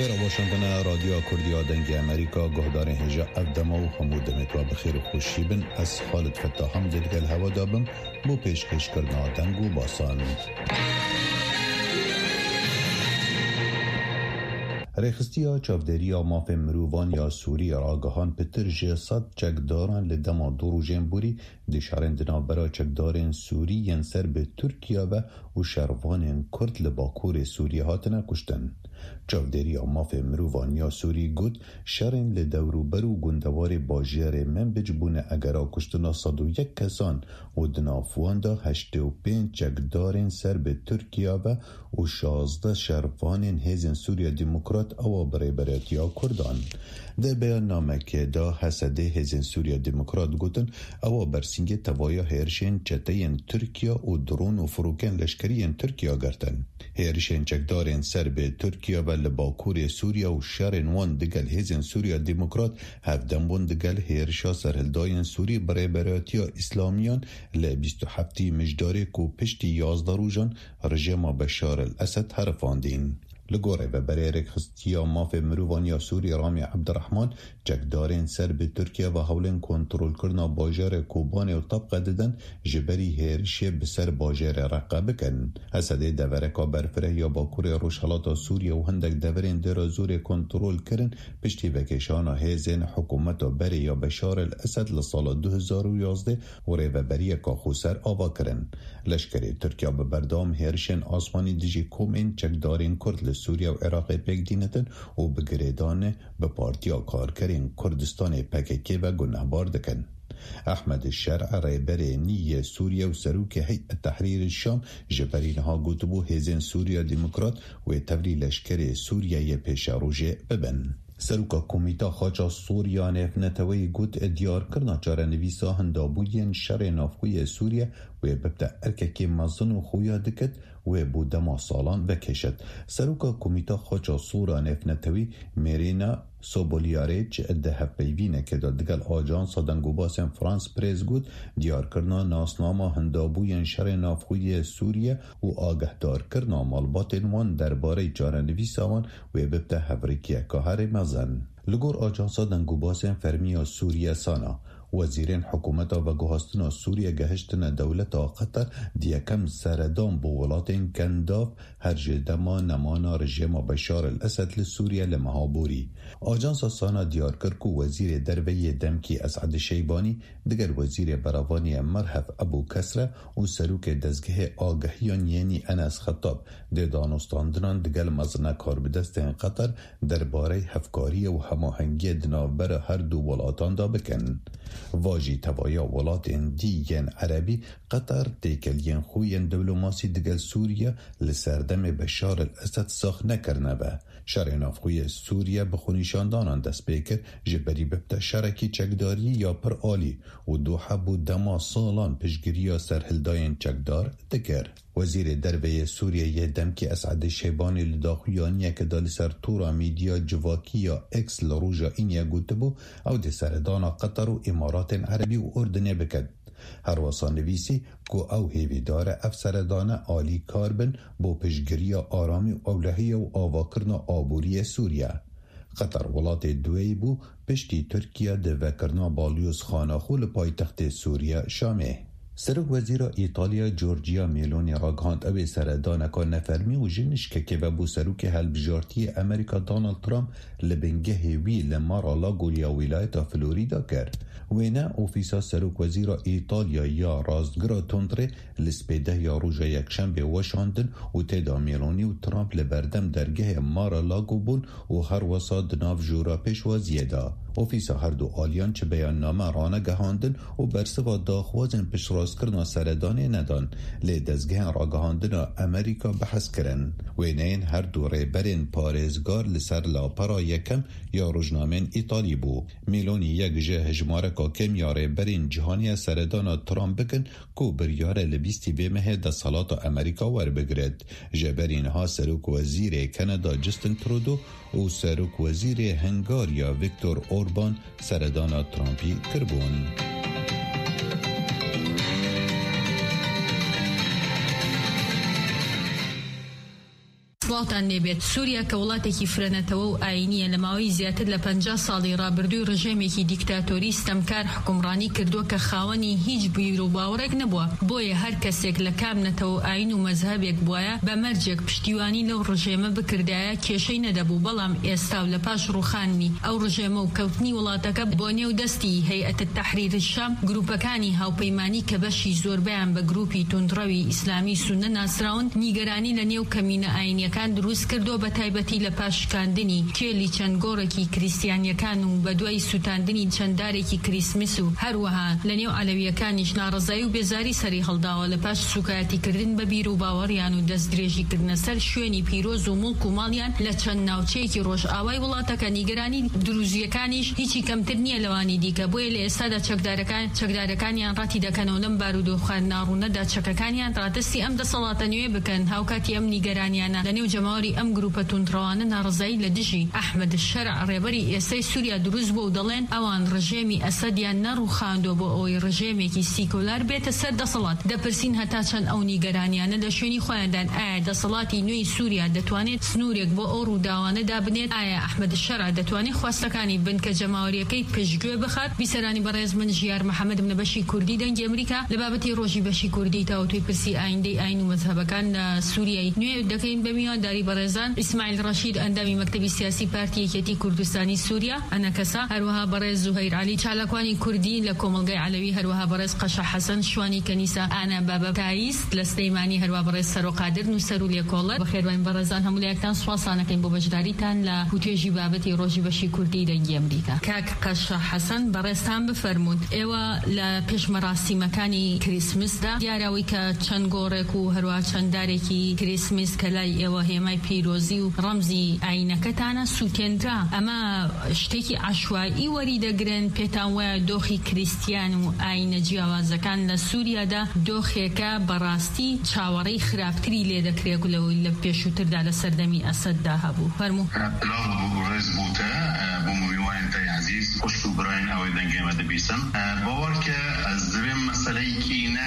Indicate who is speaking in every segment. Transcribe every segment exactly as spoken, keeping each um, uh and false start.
Speaker 1: در واشنگتن رادیو کردی آدنگ امریکا گهدار هجا افدما و حمود دمتوا بخیر و خوشی بن از خالد فتاحم دلگل هوا دابم بو پیشکش کردن آدنگ و باسان. ریخستی ها چافداری ها ماف مروان یا سوری راگهان پتر جسد چکداران لدما دو روژن بوری دشارن دنابرا چکدارن سوری ینسر به ترکیه و و شروان کرد لباکور سوری هاتنا کشتن. چافداری ها ماف مروان یا سوری گود شرن لدورو برو گندوار باجیر من بجبونه اگرا کشتنا صد و یک کسان و دنافوان دا هشت و پین چکدارن سر به ترکیه و و شازده شروان هزین سوری دموکرات او برای براتیا کردان. در بیان نامه که دا حسده هزین سوریا دموکرات گوتن او برسینگ توایا هرشین چتین ترکیه و درون و فروکن لشکرین ترکیه گرتن. هرشین چکدارین سر به ترکیه و لباکور سوریا و شرین وان دگل هزین سوریا دموکرات هفدن بون دگل هرشا سرهلداین سوری برای براتیا اسلامیان ل بیست و هفت مجداره کو پشتی یازده روزان رژیم بشار الاسد حرفاندین. لگوره و برای رکستیا ماف مروانیا سوری رامی عبدالرحمن چکدارین سر به ترکیه و حولین کنترول کرنا باجر کوبانه و طبقه دادن جبری هرشی بسر باجر رقابه کن. حسده دورکا برفره یا باکور روشالات سوریه و هندک دورین در زور کنترول کرن پشتی وکشان هزین حکومت بری یا بشار الاسد لسال دو هزار و یازده و ریوبری که خوسر آوا کرن. لشکر ترکیه به بردام هرشن آسمانی دیجی کومین چکدارین کرد سوریه و عراق پک دینتن و بگریدان به پارتیا کارکرین کردستان پککی و گنهبار دکن. احمد الشرع ریبر نیه سوریه و سروک هیئت تحریر الشام جبرینها گوتبو هزین سوریه دموکرات و تبری لشکر سوریه پیش روژه ببن. سروکا کمیتا خاچا سوریا نفنتوی گوت ادیار کرنا چاره نویسا هندابوین شر نافخوی سوریه و ببتا ارککی مزن و خویا دکت و بودما سالان بکشد. سروکا کمیتا خاچا سورا نفنتوی میرینا سوبولیاریچ ده پیوینه که دادگل آجانس دنگوباسن فرانس پریز گود دیار کرنا ناسناما هندابوین شر نافخوی سوریه و آگه دار کرنا مالبات وان درباره چارنویس آوان و ببته هفریکیه که هر مزن. لگور آجانس دنگوباسن فرمیا سوریه سانا وزیرین حکومت و گوهستنا سوریه گهشتن دولت قطر دیکم سردان بولاتین کنداف هر جدما نمانا رژیم بشار الاسد لسوریه لمهابوری. آجانس سانا دیار کرکو وزیر دروی دمکی اسعد شیبانی دگر وزیر براوانی مرحف ابو کسره و سروک دزگه آگهیان یعنی انس خطاب ده دانستاندنان دگل مزنه کار بدستین قطر درباره هفکاری و هماهنگی دنابر هر دو ولاتان دا بکن. واجی توایا ولات دیگن عربی قطر دیکلین خوین دیپلماسی دگل سوریه لسردم بشار الاسد ساخ نکرنه و شرینافخوی سوریه بخونیشاندانان دست بیکر جبری ببتا شرکی چکداری یا پر آلی و دو حبو دما سالان پشگیری سرهلداین چکدار دکر. وزیر دروی سوریه یه دمکی اسعد شیبانی لداخویانیه که دالی سر تورا میدیا جواکی یا اکس لروژا اینیه گوته بو او ده سردانا قطر و امارات عربی و اردنه بکد. هر واسان نویسی که او هیویدار افسردان آلی کاربن بو پشگیری آرامی و اولهی و آواکرن آبوری سوریه. قطر ولات دوی بو پشتی ترکیه ده وکرنا بالیوز خاناخول پای تخت سوریه شامه. سرک وزیر ایتالیا جورجیا میلونی راگهاند اوی سردان که نفرمی و جنش که که بو سروک هلبجارتی امریکا دانالد ترامپ لبنگه وی لمارا لاگولیا ولایت فلوریدا کرد. وینا اوفیسا سرک وزیر ایتالیا یا رازگرا تندره لسپیده یا روژا یکشنبه وشاندن و تیدا میلونی و ترامپ لبردم درگه مارا لاگو بون و هر وساد ناف جورا پیش وزیه دا. اوفیسا هر دو آلیان چه بیان نامه رانه گهاندن و برسوا داخوازن پیش راز کرنا سردانه ندان لی دزگهن را گهاندن امریکا بحث کرن. وینین هر دو ریبرین پارزگار لسر لاپرا یکم یا رجنامین ایتالی بو. میلونی یک جه هجماره که کم یا ریبرین جهانی سردان ترامپ بکن کو بریاره لبیستی بیمه ده سالات امریکا ور بگرد. جبرین ها سروک وزیر کانادا جستن ترودو و سروک وزیر هنگاریا ویکتور اوربان سردان ترامپی کربون.
Speaker 2: سوالتان نێبێت سووریا کە وڵاتێکی فرەنەتەوە و ئاینیە لە ماوەی زیاتر لە پەنجا ساڵی ڕابردووی ڕژێمێکی دیکتاتۆری ستەمکار حکومڕانی کردووە کە خاوەنی هیچ بیر و باوەڕێک نەبووە بۆیە هەر کەسێک لە کامنەتەوە ئاین و مەزهەبێک بووایە بە مەرجێک پشتیوانی لەو ڕژێمە بکردایە کێشەی نەدەبوو بەڵام ئێستا و لە پاش ڕوخاندنی ئەو ڕژێمە و کەوتنی وڵاتەکە بۆ نێو دەستی هەیئەتە تەحریری شام گروپەکانی هاوپەیمانی کە بەشی زۆربیان بە گروپی توندڕەوی ئیسلامی سونە ناسراون نیگەرانی لە نێو کەمینە ئاینیەکان دروست کردو بە تایبەتی لە پاشکاندنی کێلی چەند گۆڕێکی کریستیانیەکان و بە دوای سوتاندنی چەنددارێکی کریسمس و هەروەها لە نێو عەلەویەکانیش ناڕەزایی و بێزاری سەری هەڵداوە لە پاش سوکایەتیکردن بە بیر و باوەڕیان و دەست درێژیکردنە سەر شوێنی پیرۆز و مڵک و ماڵیان لە چەند ناوچەیەکی ڕۆژئاوای وڵاتەکە نیگەرانی دروزیەکانیش هیچی کەمتر نییە لەوانی دیکە بۆیە لە ئێستادا چەکدارەکان چەکدارەکانیان ڕاتی دەکەنەوە لەم بارودۆ خواردناڕوونەدا چەکەکانیان ڕادستی ئەم دەسەڵاتە نوێ بکەن هاوکاتی ئەم نیگەرانیانە لە نێو جەماوەری ئەم گروپە توندڕەوانە ناڕزایی لە دژی ئەحمەد شەرع ڕێبەری ئێستای سووریا دروست بوو و دەڵێن ئەوان ڕژێمی ئەسەدیان نەڕووخاندووە بۆ ئەوەی ڕژێمێکی سیکولار بێتە سەر دەسەڵات دەپرسین هەتا چەند ئەو نیگەرانیانە لە شوێنی خۆیاندان ئایا دەسەڵاتی نوێی سووریا دەتوانێت سنوورێک بۆ ئەو ڕووداوانە دابنێت ئایا ئەحمەد شەرع دەتوانێت خواستەکانی بن کە جەماوەریەکەی پشتگوێ بخات بیسەرانی بەڕێز من ژیار محەممەدم لە بەشی کوردی دەنگی ئەمریکا لە بابەتی ڕۆژی بەشی کوردی تاوتوی پرسی ئایندەی ئاین و مەزهەبەکان لە سووریای نوێ دەکەین بە میوانداری بەڕێزان ئیسماعیل ڕەشید ئەندامی مەکتەبی سیاسی پارتی یەکێتی کوردستانی سووریا ئەنەکەسا هەروەها بەڕێز زوهەیر عەلی چالاکوانی کوردی لە کۆمەلگای عەلەوی هەروەها بەڕێز قەشە حەسەن شوانی کەنیسا ئانا بابە تایست لە سلەیمانی هەروەها بەڕێز سەرۆقادر نووسەر و لێکۆڵەر بەخێربێن بەڕێزان هەموو لایەکتان سوپاسانەکەین بۆ بەشداریتان لە هوتێژی بابەتی ڕۆژی بەشی کوردی دەنگی ئەمریکا کاک قەشە حەسەن بەڕێزتان بفەرموون ئێوە لە پێش مەراسیمەکانی کریسمسدا دیاراوی کە چەند گۆڕێک و هەروەها چەنددارێکی کریسمس کە لای ئێوە هێمای پیرۆزی و ڕەمزی ئاینەکەتانە سووتێنرا ئەمە شتێکی عەشوایی وەریدەگرن پێتان وایە دۆخی کریستیان و ئاینە جیاوازەکان لە سووریادا دۆخێکە بەڕاستی چاوەڕێی خراپتری لێ دەکرێت لەوەی لە پێشووتردا لە سەردەمی ئەسەددا هەبوو فەرموو
Speaker 3: ڕێز بووتە بۆ مویوانتای عزیز خوش و براین ئەوەی دەنگێمە دەبیسم باوەڕ کە ئەز دەبێم مەسەلەیەکی نە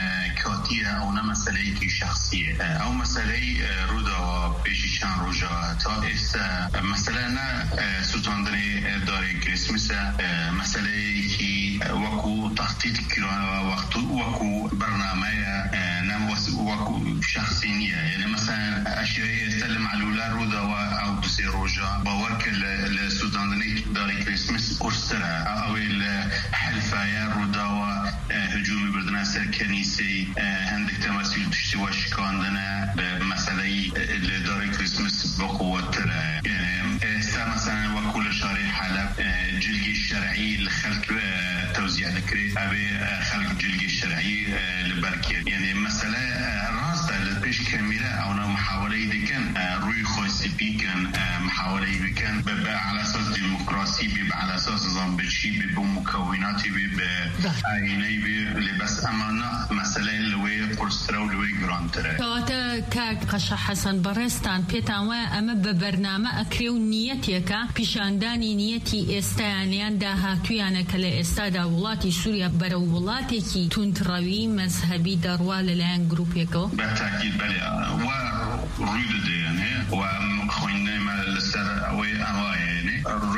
Speaker 3: کاتیە ئەو نە مەسەلەیەکی شەخسیە ئەو مەسەلەی ڕووداوە پێشی چەند ڕۆژە تا ئێستا مەسەلە نە سوتاندنی داری کریسمسە مەسەلەیەکی وەکو تەخطیط کراوە وەکو بەرنامەیە نەم وەکو شخصی نییە یعنی مەسەلەن ئەشیای ئێستا لە معلولە ڕووداوە ئەو دو سێ ڕۆژە باوەڕ کە لە سوتاندنی داری کریسمس قورسترە ئەوەی لە حەلفایە ڕووداوە هجومی بردنە سەر کەنیسەی هەندێک تەمەسیل پشتیوە شکاندنە بە مەسەلەی لە داری کریسمس بەقووەترە ئێستا مەسەلەن وەکو لە شاری حەلەب جلگی شەرعی لە خەڵک تەوزیع دەکرێت ئەبێ خەڵک جلگی شەرعی لەبەرکێت یعنی مەسەلە ڕاستە لە پێش کەمیرە ئەوە محاولەی دەکەن ڕووی خۆی سپیکەن محاولەی بکەن بە على اساس دیموکراسی بێ بە على اساس زانبەچی بێ بۆ مکەوناتی بێ بە ئاینەی بێ لێ بەس ئەمانە مەسەلەی لەوەی قورسترە و لەوەی گرانترە
Speaker 2: کەواتە کاک قەشە حەسەن بەڕێستان پێتان وایە ئەمە بە بەرنامە ئەکرێ و نیەتێکە پیشاندانی نیەتی ئێستایانیان داهاتویانە کە لە ئێستادا وڵاتی سووریا بەرەو وڵاتێکی توندڕەوی مەزهەبی دەڕوا لەلایەن گروپێکەوە
Speaker 3: بەتاکید بەڵێ وا ڕووی دەدەیانێ و خوێندنەمە لەسەر ئەوەی ئەوایەنێ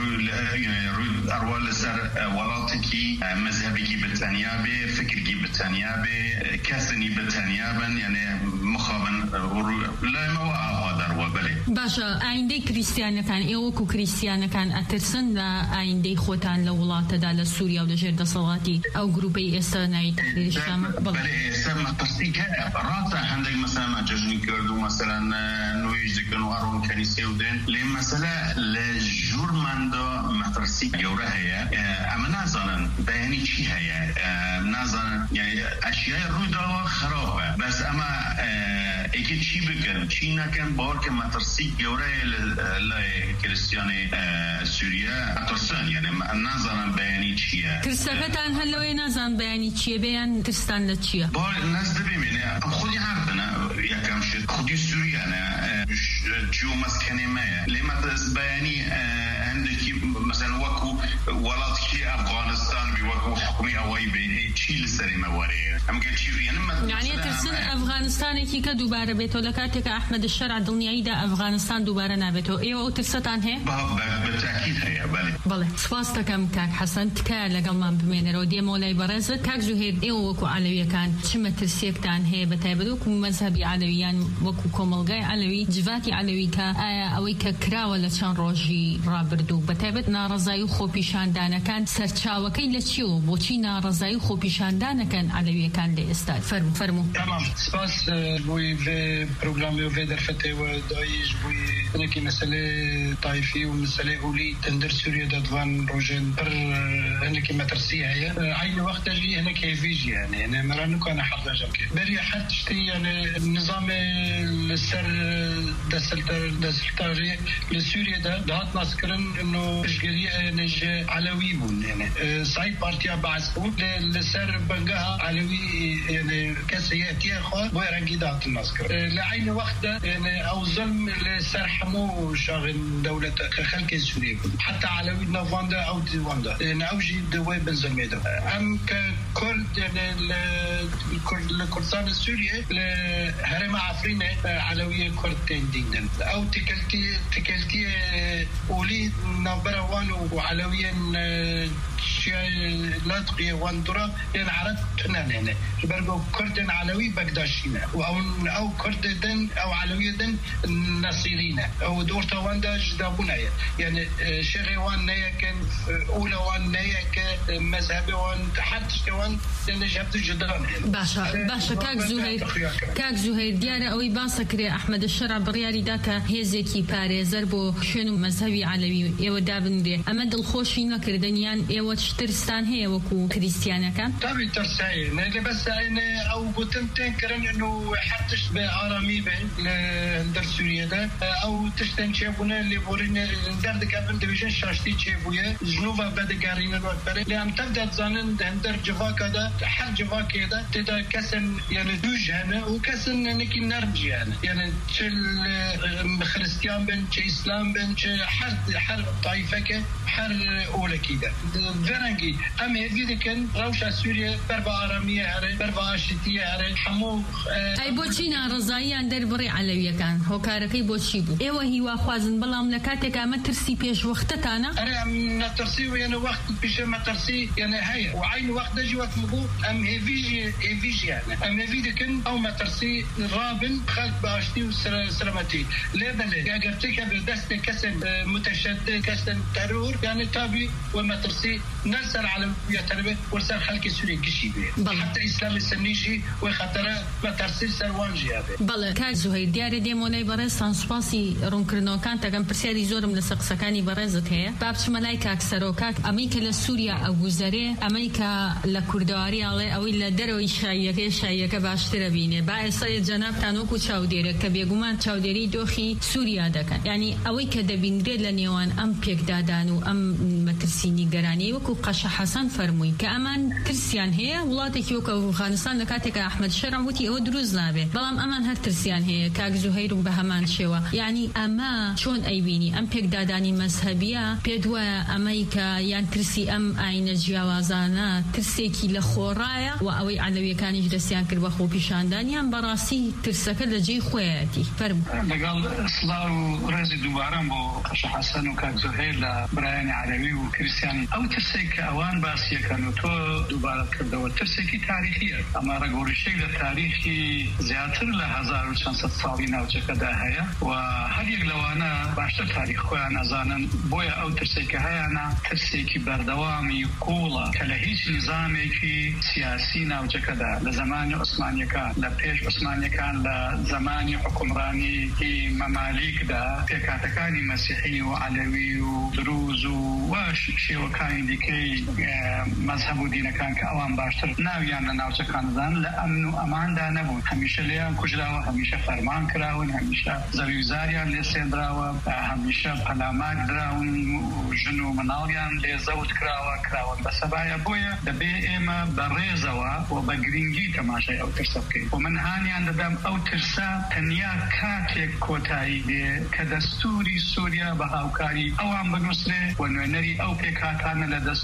Speaker 3: ڕووی ئەڕوا لەسەر وڵاتێکی مەزهەبێکی بەتەنیا بێ فکرێکی بەتەنیا بێ کەسنی بەتەنیا بن یعنی مخابن لایمەوە ئاوا دەڕوا بەڵێ
Speaker 2: باشە ئایندەی کریستیانەکان ئێوەکو کریستیانەکان ئەترسن لە ئایندەی خۆتان لە وڵاتەدا لە سووریا و لەژێر دەسەڵاتی ئەو گروپەی ئێستا ناوی تەحریری شامە
Speaker 3: بەڵێ ئێستا مەترسیک هەیە ڕاستە هەندێک مەسەلە جەژنی کرد و مەسەلەن نوێژ دەکەن و هەڕۆن کەنیسە و دێن لێ مەسەلە لە ژوورماندا مەترسی گەورە هەیە ئەمە نازانن بەیانی چی هەیە نازانن ئەشیای ڕووداوە خراپە بەس ئەمە ئێکێ چی بکەن چی نەکەن باوەڕ کە مەترسی گەورەیە لای کریستیانی سووریا ئەترسن یعنی نازانن بەیانی چییە
Speaker 2: ترسەکەتان هەر لەوەی نازان بەیانی چییە بەیان ترستان لە چییە
Speaker 3: باوەڕ نەس دەبێمێنێ ئەم خودی هەردنە یەکەم شت خودی سووریانە جیۆ مەسکەنێمەیە لێمە دەست بەیانی هەندێکی مەسەن وەکو وڵاتێکی ئەفغانستان بێ وەکو حکومی ئەوەی بێ چی لەسەری مەوەرەیە ئەم گەچی
Speaker 2: يعني ترسن أفغانستانێکی کە دووبارە بێتەوە لە کاتێکە ئەحمەد الشەرع دڵنیاییدا ئەفغانستان دووبارە نابێتەوە ئێوە ئەو ترسەتان هەیە؟
Speaker 3: بەتاکید هەیە بەڵێ.
Speaker 2: بەڵێ سپاس دەکەم کاک حەسەن تکایە لەگەڵمان بمێنەرەوە دێمەوە لای بەڕێزت. کاک زوهێر ئێوە وەکو عەلەویەکان چ مەترسیەکتان هەیە بەتایبەت وەکو مەزهەبی عەلەویان وەکو کۆمەڵگای عەلەوی جڤاتی عەلەوی کە ئایا ئەوەی کە کراوە لە چەند ڕۆژی ڕابردوو بەتایبەت ناڕەزایی و خۆپیشاندانەکان سەرچاوەکەی لە چیەوە بۆچی ناڕەزایی و خۆپیشاندانەکەن عەلەویەکان لە ئێستا؟ فەرموو فەرموو.
Speaker 4: تمام سپاس بووی vê programê vê derfetê we dayîş bûyî hinekî mesele tayfî û mesele olî tendir Sûriyeyê divan rojên pir hinekî metirsî heye aynı wexta jî hinek hêvî jî hene yani me nikane hevdejam kir beriya her tiştî yani nizamê li ser desthilatê li Sûriyeyê dihat naskirin û piştgirî yani ji Alewî bûn yani Saîd Partiya Baez bû li ser bengeha Alewî yani kesiyetiye xwe bu rengî dihatin naskirin li aynı wexta yani ew zulm li ser hemû şaxên dewlet xelkê Sûriyê bûn heta Alewî navan de ew diwan de yani ew jî di wê bin zulmê de em ke Kurd yani li Kurdistan Sûriyê li herêma Efrînê Alewiyê Kurd tên dînin ew têkeltiyê olî navbera wan û Alewiyên لاذقية واندرا يعني عرب تنانين برجو كردن علوي بقداشينا أو أو كردن أو علويدن نصيرينا أو دور تواندا جدابونا يعني شغي وان نيا كان أولى وان نيا كمذهب وان حتى وان نجحت جدران
Speaker 2: باشا باشا كاك زهير كاك زهير ديارة أوي باسكري أحمد الشرع برياري داكا هيزيكي باري زربو شنو مذهبي علوي يو دابن دي أمد الخوشينا كردنيان يو ترستان هي وكو كريستيانا كان
Speaker 4: طبعا ترساين اللي بس انا او قلت تنكرن انه حتى بارامي بين ندر سوريا ده او تشتن شيبونا اللي بورينا ندر كابن ديفيجن شاشتي شيبويا جنوبا بدا قارينا الوقت لان تبدا تظنن ندر جفاكا ده حر جفاكا ده تدا كسن يعني دوج هنا وكسن انك نرجي يعني يعني تشل خريستيان بن تشي اسلام بن حر حر طائفه حر اولى كده فرنگی اما دیده کن روشا سوریه بربا آرامیه هره بربا آشتیه هره همو
Speaker 2: ای بوچی نارضاییان در بری علویه کن هوکارکی بوچی بود ایوه هیوا خوازن بلام لکاته که اما ترسی پیش وقتتانا
Speaker 4: اره ام نترسی و یعنی وقت پیش مترسی یعنی هیا و عین وقت جی وقت مبو ام هیویجی هیویجی یعنی ام هیویده کن او مترسی رابن خلق باشتی و سلامتی لیبله اگر تکه به دست کسن متشدد کسن ترور یعنی تابی و مترسی نرسل على يتربه ورسل خلق سوري كشيبه حتى اسلام السنيجي وخطره وترسيل سروانجي هذا
Speaker 2: بله كاك زهير دياري دي مولای برستان سپاسی رونکرنو کان تاگم پرسیاری زورم لسقسکانی برزت هەیە بابچ مەلای کاک سەرۆکاک ئەمەی کە لە سووریا ئەو گوزەرێ ئەمەی کە لە کوردەواری ئاڵێ ئەوەی لە دەرەوەی شایەکەی شایەکە باشترە بینێ با ئێستا جەنابتان وەکو چاودێرە کە بێگومان چاودێری دۆخی سووریا دەکەن یعنی ئەوەی کە دەبینرێت لە نێوان ئەم پێکدادان و ئەم مەترسینی گەرانی وەکو قەشە حەسەن فەرمووی کە ئەمان ترسیان هەیە وڵاتێکی وەکو ئەفغانستان لە کاتێکە ئەحمەد شەرع وتی ئەوە دروست نابێ بەڵام ئەمان هەر ترسیان هەیە کاک زوهەیر و بە هەمان شێوە یعنی ئەمە چۆن ئەیبینی ئەم پێکدادانی مەزهەبیە پێت وایە ئەمەی کە یان ترسی ئەم ئاینە جیاوازانە ترسێکی لە خۆڕایە و ئەوەی عەلەویەکانیش دەستیان کرد بە خۆپیشاندانیان بەڕاستی ترسەکە لە جێی خۆیەتی فەرموو
Speaker 5: لەگەڵ سڵاو و ڕێزی دووبارەم بۆ قەشە حەسەن و کاک زوهەیر لە برایانی عەلەوی و کریستیانی ئەو ترسێک کە ئەوان باسیەکەن و تۆ دووبارە کردەوە ترسێکی تاریخیە ئەمە ڕەگۆڕیشەی لە تاریخی زیاتر لە هەزار و چەند سەد ساڵی ناوچەکەدا هەیە و هەر یەک لەوانە باشتر تاریخ خۆیان ئەزانن بۆیە ئەو ترسێکە هەیەنە ترسێکی بەردەوامی قوڵە کە لە هیچ نظامێکی سیاسی ناوچەکەدا لە زمانی عوسمانیەکان لە پێش عوسمانیەکان لە زمانی حکومڕانی مەمالیکدا پێکاتەکانی مەسیحی و عەلەوی و دروز و واش شێوەکانی دیکەی مەزهەب و دینەکان کە ئەوان باشتر ناویان لە ناوچەکاندان لە ئەمن و ئەماندا نەبوون هەمیشە لێیان کوژراوە هەمیشە فەرمان کراون هەمیشە زەویزاریان لێ سێنراوە هەمیشە پەلامات دراون و ژن و مناڵیان لێ زەوت کراوە کراون بە سەبایە بۆیە دەبێ ئێمە بەڕێزەوە و بە گرنگی تەماشای ئەو ترسە بکەین و من هانیان دەدەم ئەو ترسە تەنیا کاتێک کۆتایی دێ کە دەستوری سووریا بە هاوکاری ئەوان بنووسرێ و نوێنەری ئەو پێکهاتانە لە دەستورەکە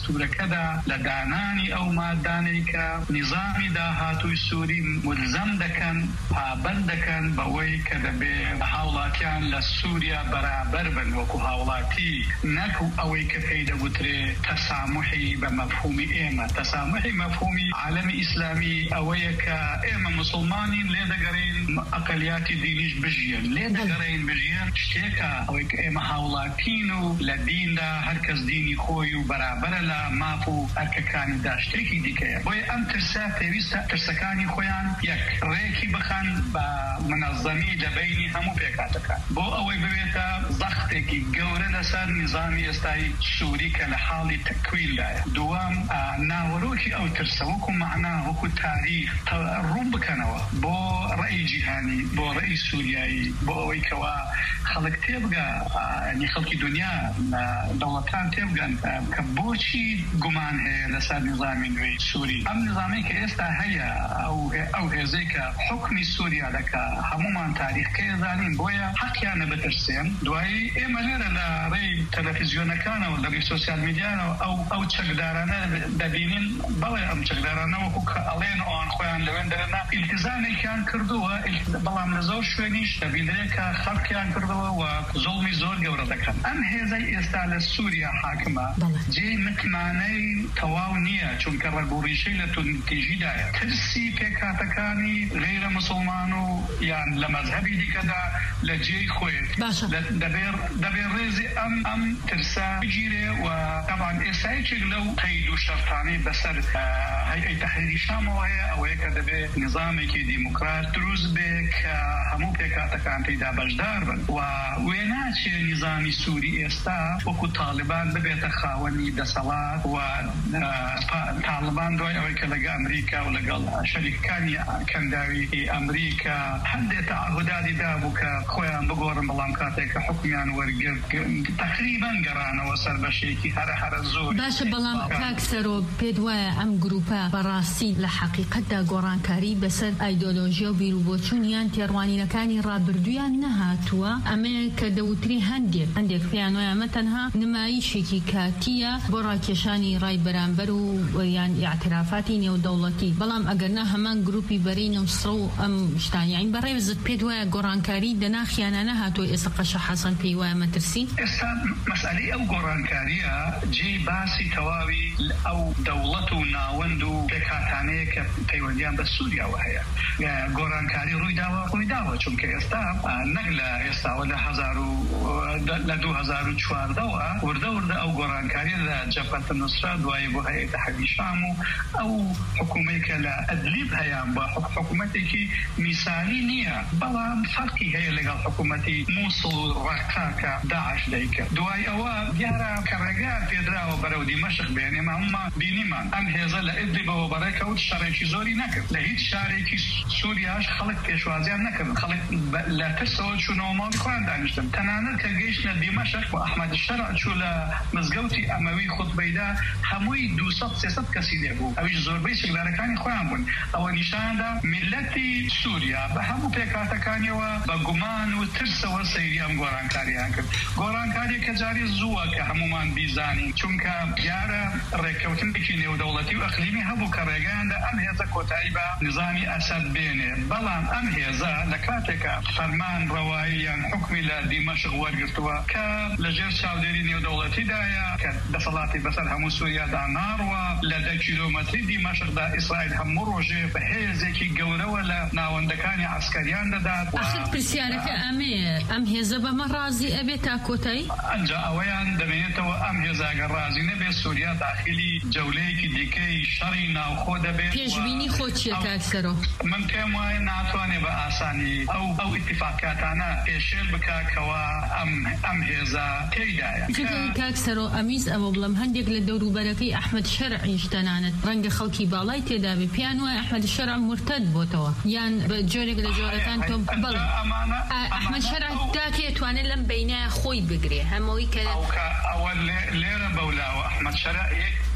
Speaker 5: دا لدانانی او مادانی که نظامی دا هاتوی سوری ملزم دکن پابند دکن بوی که دبی هاولاتیان لسوریا برابر بن وکو هاولاتی نکو اوی که پیدا بطره تسامحی بمفهومی ایمه تسامحی مفهومی عالم اسلامی اوی که ایمه مسلمانین لیده گرین اقلیاتی دینیش بجین لیده گرین بجین شتیکا اوی که ایمه هاولاتینو لدین دا هرکس دینی خوی و برابر لمافو هرککانی داشتێکی دیکەیە بۆیە ئەم ترسە پێویستە ترسەکانی خۆیان یەک ڕێکی بخەن بە منەظەمی لەبەینی هەموو پێکاتەکان بۆ ئەوەی ببێتە زەختێکی گەورە لەسەر نظامی ئێستای سووری کە لە حاڵی تەکویندایە. دووەم ناوەڕۆکی ئەو ترسە وەکو مەعنا وەکو تاریخ ڕوون بکەنەوە بۆ ڕێی جیهانی بۆ ڕێی سووریایی بۆ ئەوەی کەوا خەڵک تێبگا ینی خەڵکی دنیا دەوڵەتان تێبگەن کە بۆچی گومان هەیە لەسەر نظامی نوێی سووری. ئەم نظامی کە ئێستا هەیە ئەو هێزەی کە حکمی سووریا دەکا هەمومان تاریخکەیە زانین بۆیە حەقیانە بترسێن. دوایی ئێمە لێرە لە ڕێی تەلەڤیزیۆنەکانەوە لە ڕێی سۆسیال میدیانەوە ئەو چەکدارانە دەبینین بەڵێ ئەم چەکدارانە وەکو کە ئەڵێن ئەوان خۆیان لەوێن دەرەنا ئیلتیزامێکیان کردووە بەڵام لە زۆر شوێنیش دەبینرێ کە خەڵکیان کردەوە و زوڵمی زۆر گەورە دەکەن. ئەم هێزەی ئێستا لە سووریا حاکمە جێی متمانەی تەواو نییە چونکە ڕەگوڕیشەی لە تونتیژیدایە ترسی پێکاتەکانی غیرە مسلمان و یان لە مەذهەبی دیکەدا لە جێی خۆیت دەبێ ڕێزی ئەم ئەم ترسا بگیرێ و طبعا ئێستایەکێک لەو قەید و شەرطانەی بەسەر هەیئەی تەحریری شامەوە هەیە ئەوەیە کە دەبێ نظامێکی دیموکرات دروست بێ کە هەموو پێکاتەکان تێیدا بەشدار بن و وێ ناچێ نظامی سووری ئێستا وەکو تاڵیبان ببێتە خاوەنی دەسەڵات و تاڵیبان دوای ئەوەی کە لەگە ئەمریکا و لەگەڵ شەریکەکانی کەنداوی ئەمریکا هەندێک تعهوداتی دابوو کە خۆیان بگۆڕن بەڵام کاتێک کە حکمیان وەرگرت تقریبا گەڕانەوە سەر بەشێکی هەرە هەرە زۆر
Speaker 2: باشە. بەڵام کاکسەرۆ پێت وایە ئەم گروپە بەڕاستی لە حەقیقەتدا گۆڕانکاری بەسەر ئایدۆلۆژیا و بیرروبۆچوونیان تێڕوانینەکانی ڕابردوویان نەهاتووە ئەمەیە کە دەوتری هەندێک هەندێک پێیان وایە ئەمە تەنها نمایشێکی کاتیە بۆ ڕاکێشانی ڕای بەرامبەر و یان ئاعترافاتی نێودەوڵەتی. بەڵام ئەگەرنا هەمان گروپی بەرەی نەوسڕە و ئەم شتانیان بەڕێوزت پێت وایە گۆڕانکاری دەناخیانە نەهاتووە ئێستا قەشە حەسەن پێی وایە مەترسی
Speaker 5: ئێستا مەسئلەی ئەو گۆڕانکاریە جێی باسی تەواوی ئەو دەوڵەت و ناوەند و پێکهاتانەیە کە پەیوەندیان بە سووریاوە هەیە. گۆڕانکاری ڕوویداوە ڕوویداوە چونکە ئێستا نەک لە ئێستاوە لە لە دوو هەزار و چواردەوە وردە وردە ئەو گۆڕانکاری لە جەبهەتە نوسرا دوایی بۆ هەیە تەحریری شام و ئەو حکوومەی کە لە ئەدلیب هەیان بە حکوومەتێکی میسانی نییە بەڵام فەرقی هەیە لەگەڵ حکوومەتی مووسڵ و ڕاکاکە داعش دەیکە. دوای ئەوە دیارە کە ڕێگار پێدراوە بەرەو دیمەشق بێن ئێمە هەمومان بینیمان ئەم هێزە لە ئەدلیبەوە بەڕێکەوت شەڕێکی زۆری نەکرد لە هیچ شارێکی سووریاش خەڵک پێشوازیان نەکردن خەڵک لە ترسەوە چوونەوە ماڵی خۆیان دانیشتن تەنانەت کە گەیشتە دیمەشق و ئەحمەد شەرع چوو لە مزگەوتی ئەمەوی خوتبەیدا هەمووی دووسەد سێسەد کەسی لێبوو ئەویش زۆربەی سێکدارەکانی خۆیان بوون. ئەوە نیشاندا میلەتی سووریا بە هەموو پێکاتەکانیەوە بە گومان و ترسەوە سەیری ئەم گۆڕانکاریان کرد. گۆڕانکاری کە جاری زووە کە هەمومان بیزانین چونکە دیارە ڕێککەوتنێکی نێودەوڵەتی و ئەقلیمی هەبوو کە ڕێگەیاندا ئەم هێزە کۆتایی بە نظامی ئەسەد بێنێ بەڵام ئەم هێزە لە کاتێکە فەرمان ڕەوایی یان حکمی لە دیمەشق وەرگرتووە کە لەژێر چاودێری نێودەوڵەتیدایە کە دەسەڵاتی بەسەر هەموو سووریادا ناڕوە لە دە کیلۆمەتری دیمەشقدا ئیسرائیل هەموو ڕۆژێ بە هێزێکی گەورەوە لە ناوەندەکانی عسکەریان دەدات.
Speaker 2: ئاخر پرسیارەکە ئەمەیە ئەم هێزە بەمە ڕازی ئەبێت تا کۆتایی؟
Speaker 5: ئەنجا ئەوەیان دەمێنێتەوە ئەم هێزاگە ڕازی نەبێت سووریا داخلی جەولەیەکی دیکەی شەڕی ناوخۆ دەبێت.
Speaker 2: پێشبینی خۆ چییە کاکسەرۆ؟
Speaker 5: من پێم وایە ناتوانێت بە ئاسانی ئەو ئەو ئیتیفاقاتانە پێشێل بکاکەوە ئەم ئەم هێزە تێیدایە.
Speaker 2: کاکسەرۆ ئەمیز ئەوە بڵم هەندێک لە دەوروبەرەکەی ئەحمەد شەرعیش تەنانەت ڕەنگە خەڵکی باڵای تێدا بێ پیان وایە ئەحمەد شەرع مرتەد بۆتەوە یان بە جۆرێک لە جۆرەکان تۆ بڵێ ئەحمەد شەرع داکێتوانێت لەم بەینایە خۆی بگرێ هەمەوەی کە
Speaker 5: ئەوە لێرە بەولاوە ئەحمەد شەرع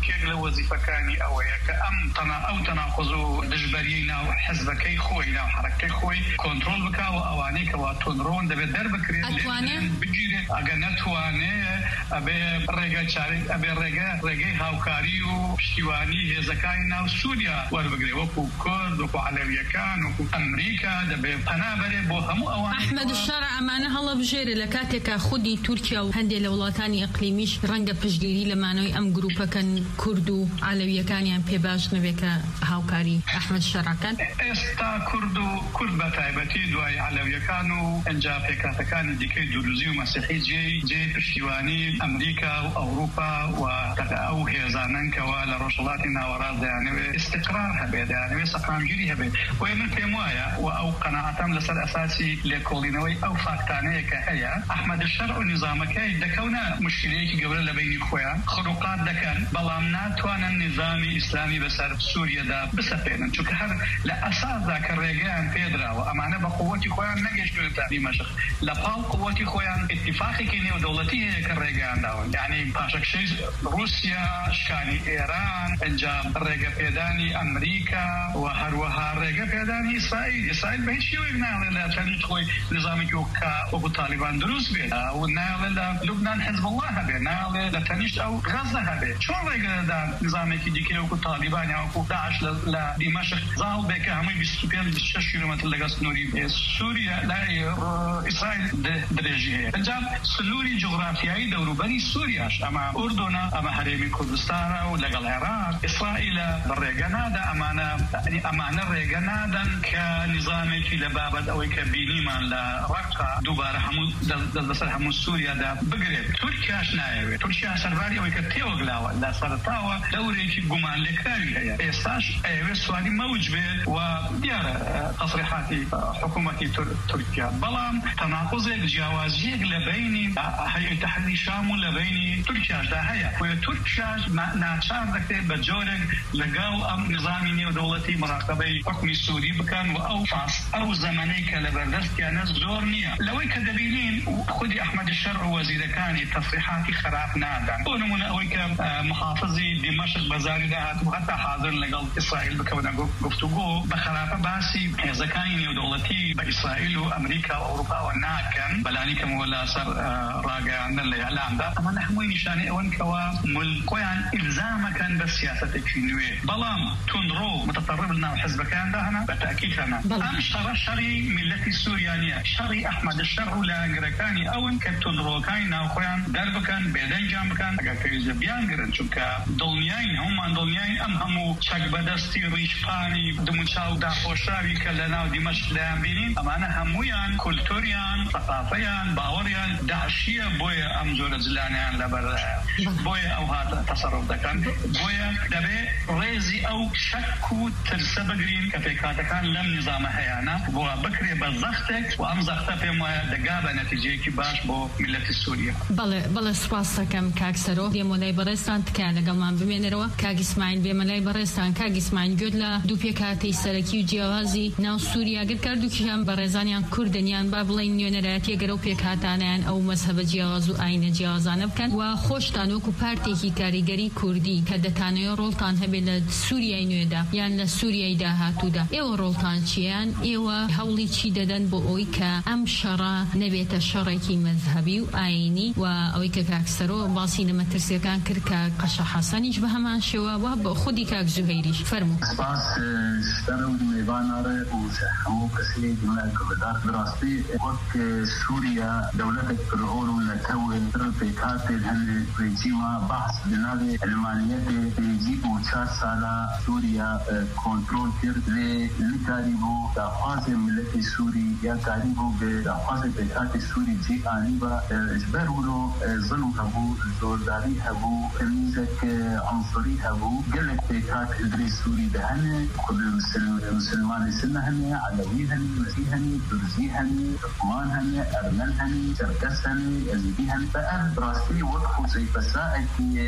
Speaker 5: یەکێک لە وەزیفەکانی ئەوەیە کە ئەم تەنا ئەو تەناقض و دژبەریەی ناو حزبەکەی خۆی ناو حرەکەی خۆی کۆنتڕۆل بکاوە ئەوانەی کەوا تۆنڕۆن دەبێت دەربکرێت بگیرێت ئەگە نەتوانێت ئەبێ ڕێگە چارێک ئەبێ ڕێگە ڕێگەی هاوکاری و پشتیوانی هێزەکانی ناو سووریا وەربگرێت وەکو کورد وەکو عەلەویەکان وەکو ئەمریکا دەبێت پەنابەرێ بۆ هەموو ئەوان.
Speaker 2: ئەحمەد الشەرع ئەمانە هەڵەبژێرە لە کاتێکە خودی تورکیا و هەندێک لە وڵاتانی ئەقلیمیش ڕەنگە پشتگیری لە مانەوەی ئەم گروپەکەن کورد و عەلەویەکانیان پێ باش نەبێت کە هاوکاری ئەحمەد الشەرعەکان.
Speaker 5: ئێستا کورد و کورد بە تایبەتی دوای عەلەویەکان و ئەنجا پێکاتەکانی دیکەی دوروزی و مەسیحی جێ پشتیوانی ئەمریکا و ئەوروپا و ئەو هێزانن کەوا لە ڕۆژهەڵاتی ناوەڕاست دەیانەوێت استقرار هەبێت دەیانەوێت سەقامگیری هەبێت. وەی من پێم وایە و ئەو قەناعەتم لەسەر ئەساسی لێکۆڵینەوەی ئەو فاکتانەیە کە هەیە ئەحمەد الشەرع و نظامەکەی دەکەونە مشکلەیەکی گەورە لە بینی خۆیان خروقات دەکەن بەڵام ناتوانن نظامی ئیسلامی بەسەر سووریەدا بسەپێنن چونکە هەر لە ئەساسدا کە ڕێگەیان پێدراوە ئەمانە بە قووەتی خۆیان نەگەشتوێتە دیمەشق لە پاڵ قووەتی خۆیان اتفاقێکی نێودەوڵەتی هەیە کە ڕێگەیان داون یعنی پاشەکشەی رووسیا شکانی ئێران ئەنجام ڕێگە پێدانی ئەمریکا و هەروەها ڕێگە پێدانی ئیسرائیل ئیسرائیل بە هیچ شێوەیەک ناڵێ لە تەنیت خۆی نظامێکی وەکو تالیبان دروست بێت و ناڵێ لە لوبنان حزب الله هەبێت ناڵێ لە تەنیشت ئەو غەزە هەبێت چۆن ڕێگەدا نظامێکی دیکە وەکو تالیبان یا وەکو داعش لە دیمەشق زاڵ بێت کە هەمووی بیست و پێنج بیست و شەش کیلۆمەتر لەگەڵ سنووری سووریا لای ئیسرائیل درێژی هەیە ئەنجام سنووری جغرافیایی دەوروبەری سووریاش ئەمە ئوردونە ئەمە هەرێمی کوردستانە و لەگەڵ عێراق ئیسرائیلە ڕێگە نادا ئەمانە ئەمانە ڕێگە نادەن کە نظامێکی لە بابەت ئەوەی کە بینیمان لە ڕەقا دووبارە هەموو دەست بەسەر هەموو سووریادا بگرێت. تورکیاش نایەوێت تورکیا سەرباری ئەوەی کە تێوەگلاوە لە سەرەتاوە لەورێکی گومان لێکراوی هەیە ئێستاش ئەوێت سواری مەوج بێت و دیارە تەسریحاتی حکوومەتی تورکیا بەڵام تەناقوزێک جیاوازیەک لە بینی هەیئەتی تەحریری شام و لە بینی تورکیاشدا هەیە و تورکیاش ناچار دەکرێت بە جۆرێک لەگەڵ ئەم نظامی نێودەوڵەتی مراقبەی حکومی سووری بکەن و ئەو فاس ئەو زەمانەی کە لەبەردەستیانە زۆر نییە لەوەی کە دەبینین خودی ئەحمەد الشەرع و وەزیرەکانی تەسریحاتی خراپ نادان بۆ نمونە ئەوەی کە محافظی دیمەشق بەزاری داهاتوو هەتا حاضر لەگەڵ ئیسرائیل بکەونە گفتوگۆ بە خراپە باسی هێزەکانی نێودەوڵەتی بە ئیسرائیل و ئەمریکا و ئەوروپاوە ناکەن بەلانی کەمەوە لەسەر ڕاگەیاندن لە ئیعلامدا ئەمانە هەمووی نیشانەی ئەوەن کەوا خۆیان ئیلزامەکەن بە سیاسەتێکی نوێ بەڵام تونڕۆ متطرف لەناو حزبەکاندا هەنا بە تاکید هەنا ئەم شەڕە شەڕی میلەتی سووریا نییە شەڕی ئەحمەد الشەرع و لایەنگرەکانی ئەون کە تونڕۆکانی ناوخۆیان دەربکەن بێدەنجام بکەن ئەگەر پێویستە بیانگرن چونکە دڵنیاین هەمومان دڵنیاین ئەم هەموو چەک بەدەستی ڕیشپانی دموچاو داخۆشاوی کە لە ناو دیمەشق دایان بینین ئەمانە هەموویان کولتوریان ثەقافەیان باوەڕیان داعشیە بۆیە ئەم جۆرە جلانیان لەبەر بۆیە ئەو هاتە تەسەڕف دەکەن بۆیە دەبێت ڕێزی ئەو شەک و ترسە بگرین کە پێکاتەکان لەم نظامە هەیەە بۆ بکرێ بە زەختێک و ئەم زەختە پێم وایە دەگا بە نەتیجەیەکی باش بۆ میلەتی سووریا.
Speaker 2: بەڵێ بەڵێ سوپاس دەکەم کاک سەرۆ دێمەلای بەڕێستان تکایە لەگەڵمان بمێنەرەوە کاک ئیسماعیل بێمەلای بەڕێستان کاک ئیسماعیل گوێت لە دوو پێکهاتەی سەرەکی و جیاوازی ناو سووریا گر کردوکیان بەڕێزانیان کوردنیان با بڵێن نوێنەرایەتیە گەرە و پێکهاتانیان ئەو مەزهەبە جیاواز و ئاینە جیاوازانە بکەن و خۆشتان وەکو پارتێکی کاریگەری کوردی کە دەتانەوێت ڕۆڵتان هەبێت لە سووریای نوێدا یان لە سووریای داهاتوودا ئێوە ڕۆڵتان چیان ئێوە هەوڵی چی دەدەن بۆ ئەوی کە ئەم شەڕە نەبێتە شەڕێکی مەذهەبی و ئاینی و ئەوەی کە کاکسەرۆ باسی نەمەترسیەکان کرد کە قەشە حەسەنیش بە هەمان شێوە و بە خودی کاک زوهەیریش فەرموو.
Speaker 6: سپاس شتەرە و میوانەڕێ و هەموو کەسێ جملەکەبدار بڕاستی وەک سووریا دەولەتێک پرهۆڵ و لەتەوێ پێکاتێ هەندێ ڕێجیما بەحس بناوێ ئەلمانیەتێ پێجی و چار سالا سووریا کۆنترۆل کرد لێ لکاری بوو داخوازێ ملەتی سووری یا کاری بوو بێ داخوازێ پێکاتی سووری جێ ئانی بە ژبەر ولۆ زڵم هەبوو زۆرداری هەبوو کەمیزێک عنصری هەبوو گەلێک پێکات ئدری سووری دەهەنێ خود مسلمانی سنە هەنێ عەلەوی هەنێ مەسی هەنێ دورزی هەنێ ترکمان هەنێ ئەرمەن هەنێ چەرکەس هەنێ ئەزیدی هەنێ بە ئەم ڕاستی وەک حوزەیفە سائەکیە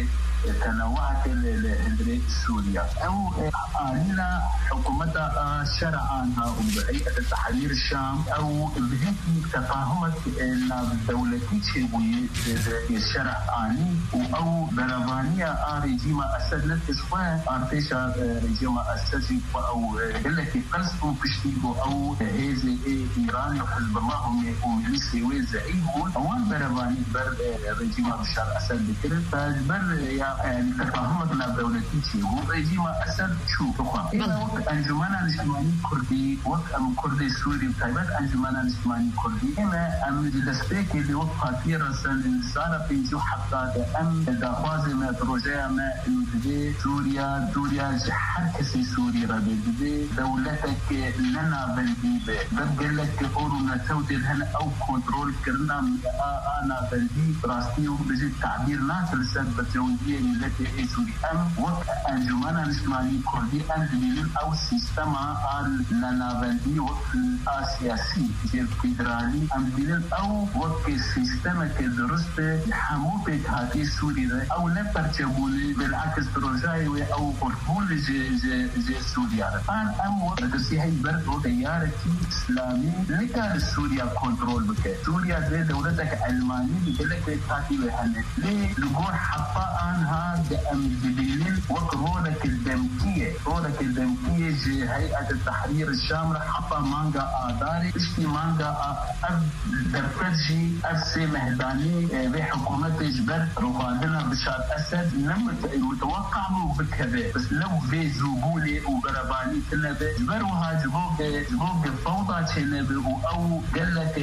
Speaker 6: تنوعت الهندري سوريا أو آلنا حكومتها شرعانها وبهيئة التحرير الشام أو بهيك تفاهمت إن الدولة تشوي الشرع آني أو برافانية رجيم أسد لتسوى أرتيشا رجيم أسد أو التي قصدوا بشتيبو أو هذه إيران حزب الله وميليسي وزعيمون أوان برافاني بر رجيم بشار أسد بكرة فبر يعني تفاهمتنا الدولة تشوي رجيم أسد شو تقوى إلى وقت أنجمانا الاجتماعي كردي وقت أم كردي سوري بتايبات أنجمانا الاجتماعي كردي إما أم دستيك اللي وقفها في رسل صار في جو حتى أم دخوازي ما تروجيا ما إنه سوريا سوريا حركة سوري ربي دولتك لنا بلدي بقول لك أورونا تودي هنا أو كنترول كرنا أنا بلدي راستي وبجي تعبير ناس لسان بتوجيه التي سوري أم وقت أنجمانا الاجتماعي كردي أم دليل أو سيستم على لنا بلدي وقت السياسي الفيدرالي أم دليل أو وقت سيستم كدرست حموبة هذه سوريا أو لا ترتبولي بالعكس رجاي أو قربول ج ج ج سوريا الآن أم وقت هي برضو تيار إسلامي لكان سوريا كنترول بك سوريا زي دولتك علماني بقولك تاتي بهنا ليه لقول حتى أن هذا أم دليل وقت رولك الدمكية رولك الدمكية ج هيئة التحرير الشاملة حتى مانجا آداري اشتي مانجا أب درتجي أفسي مهداني بحكومة جبر رفادنا بشار أسد لم يتوقع منه بكذا بس لو في زوبولي وبرباني تنبه جبروها جبوك جبوك فوضى تنبه أو قال لك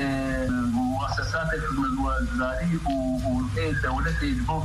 Speaker 6: مؤسسات الوزاري ودولة جبوك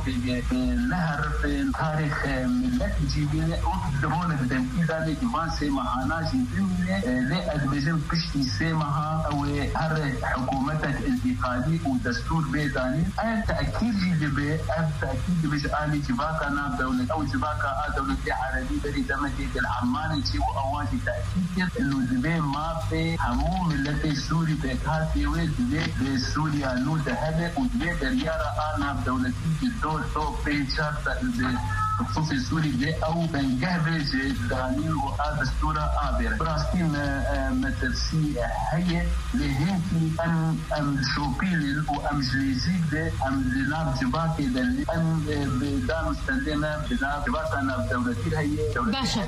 Speaker 6: نهر في تاريخ ملة جيبين وقدرون الدمكي ذلك ما سيمهانا جيبين لا أدبجن بشتي سيمها أو هر حكومتك انتقالي ودستور بيداني أنا تأكيد جيبه أنا تأكيد بجاني جباكنا دولة أو جباكا دولة عربية بري دمجة العماني شيء أواجه تأكيد إنه جبه ما في هموم التي سوري بكاتي وجبه سوريا نود هذا وجبه دريارة أنا دولة الدول تو بيشار خصوص سوري دي أو بنجهبج دانيل وهذا السورة آبرة براستين مترسي هي لهنكي أم أم شوبيل وأم جليزيك دي أم لناب جباكي دي أم بدان مستندنا بدان جباكنا بدولتي هي
Speaker 2: باشا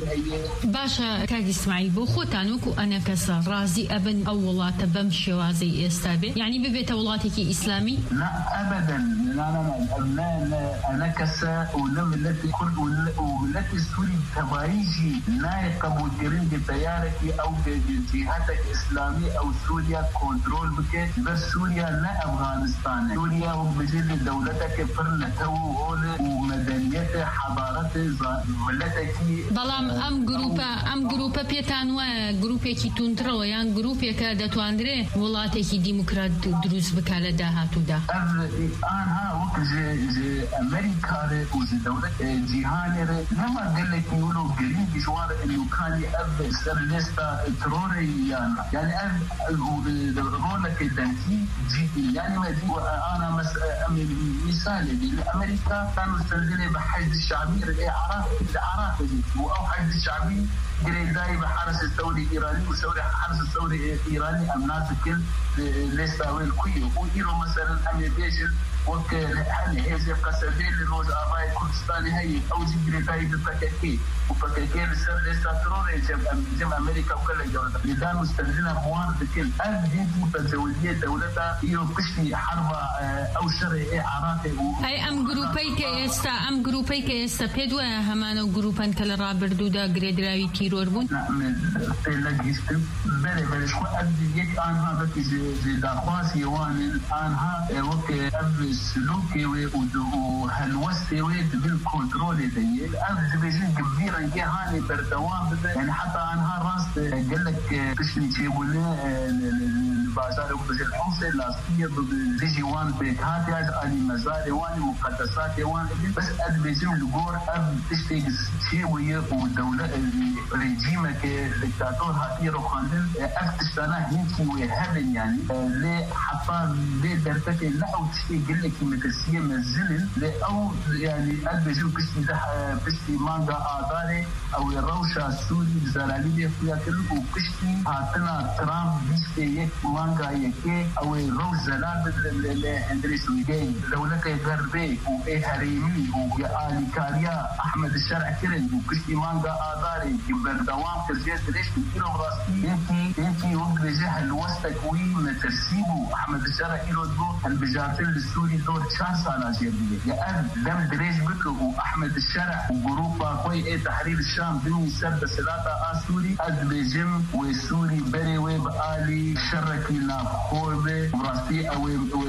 Speaker 2: باشا كاقي اسماعيل بو خوتانوك وأنا كسر رازي أبن أولات بمشي وازي إستابي يعني ببيت أولاتك إسلامي؟
Speaker 6: لا أبدا لا لا لا أنا كسر ولم التي كل والتي سوري تبايجي نايقة مديرين بتيارك أو بجهاتك إسلامي أو سوريا كنترول بك بس سوريا لا أفغانستان سوريا وبجل دولتك فرنته ومدنيته حضارته ملتك
Speaker 2: بلام أم جروبا أم جروبا بيتانوا جروبا كي تونترو يعني جروبا كذا تواندري ولاتك ديمقراط دروس بكالة ده هاتو ده
Speaker 6: أنا وقت ج ج أمريكا وزدولة جهاني لما قال لك يقولوا قريب جوار إنه كان يأب سرلستا تروري يعني يعني أب رولك الدنكي جي يعني ما دي أنا مس مثال دي أمريكا كانوا يستخدموا بحشد الشعبي العراق العراق دي أو حشد الشعبي قريب داي بحرس الثوري الإيراني وسوري حرس الثوري الإيراني أمناس كل لسه والكوي وإيرو مثلا أمريكا وكل حل هذه قصدين لروز آباء كردستان هي أو جبريتاي بفككي وفككي لسه لسه تروري جم جم أمريكا وكل جوله لذا مستخدمين أخوان بكل أبدي تجاوزية دولتها يو كشتي حرب أو شرعي عراقي
Speaker 2: أي أم جروبي كيستا أم جروبي كيستا بدوا همانو جروبان كلا رابردودا جريدراوي تيرور بون
Speaker 6: نعم تلاقيستم بله بله شو أبدي يك أنها بكي ج داخواس يوان أنها وك أبدي سلوكي وهالوستي بالكنترول دي أبدي بيجين كبيرا جهاني بردوام يعني حتى أنها راس قال لك كشني شيء ولا بازار وبز الحوصة لاصقية بفيجوان بيتهاتي على مزاري وان مقدسات وان بس أدبيزم الجور أب تشتغل شيء ويا ودولة الرجيم كدكتاتور هاتي روخاندل أفتشتنا هنتي ويهبن يعني ل حتى بدرتك لا أو تشتغل لك متسية مزلل لا أو يعني أدبيزم بستي ده بستي مانجا آداري أو الروشة السوري زرالي فيها كله وبستي هاتنا ترامب بستي يك مانجا يكي أو الروش زلال لأندريس ويجي دولة غربي وإهريمي وآلي كاريا أحمد الشرع كرن وبستي مانجا آداري كبردوان كزيت ليش بيقولوا راسي انتي انتي وجه الوسط كوي مترسيبو أحمد الشرع يرو دو البجارتين السوري دور شانس على جيبي يا أهل لم دريج بكو أحمد الشرع وجروبا كوي إيه تحرير الشام دني سرد سلاطة آسوري أدبيجم وسوري بري ويب آلي شركي نافخوبة وراسي أو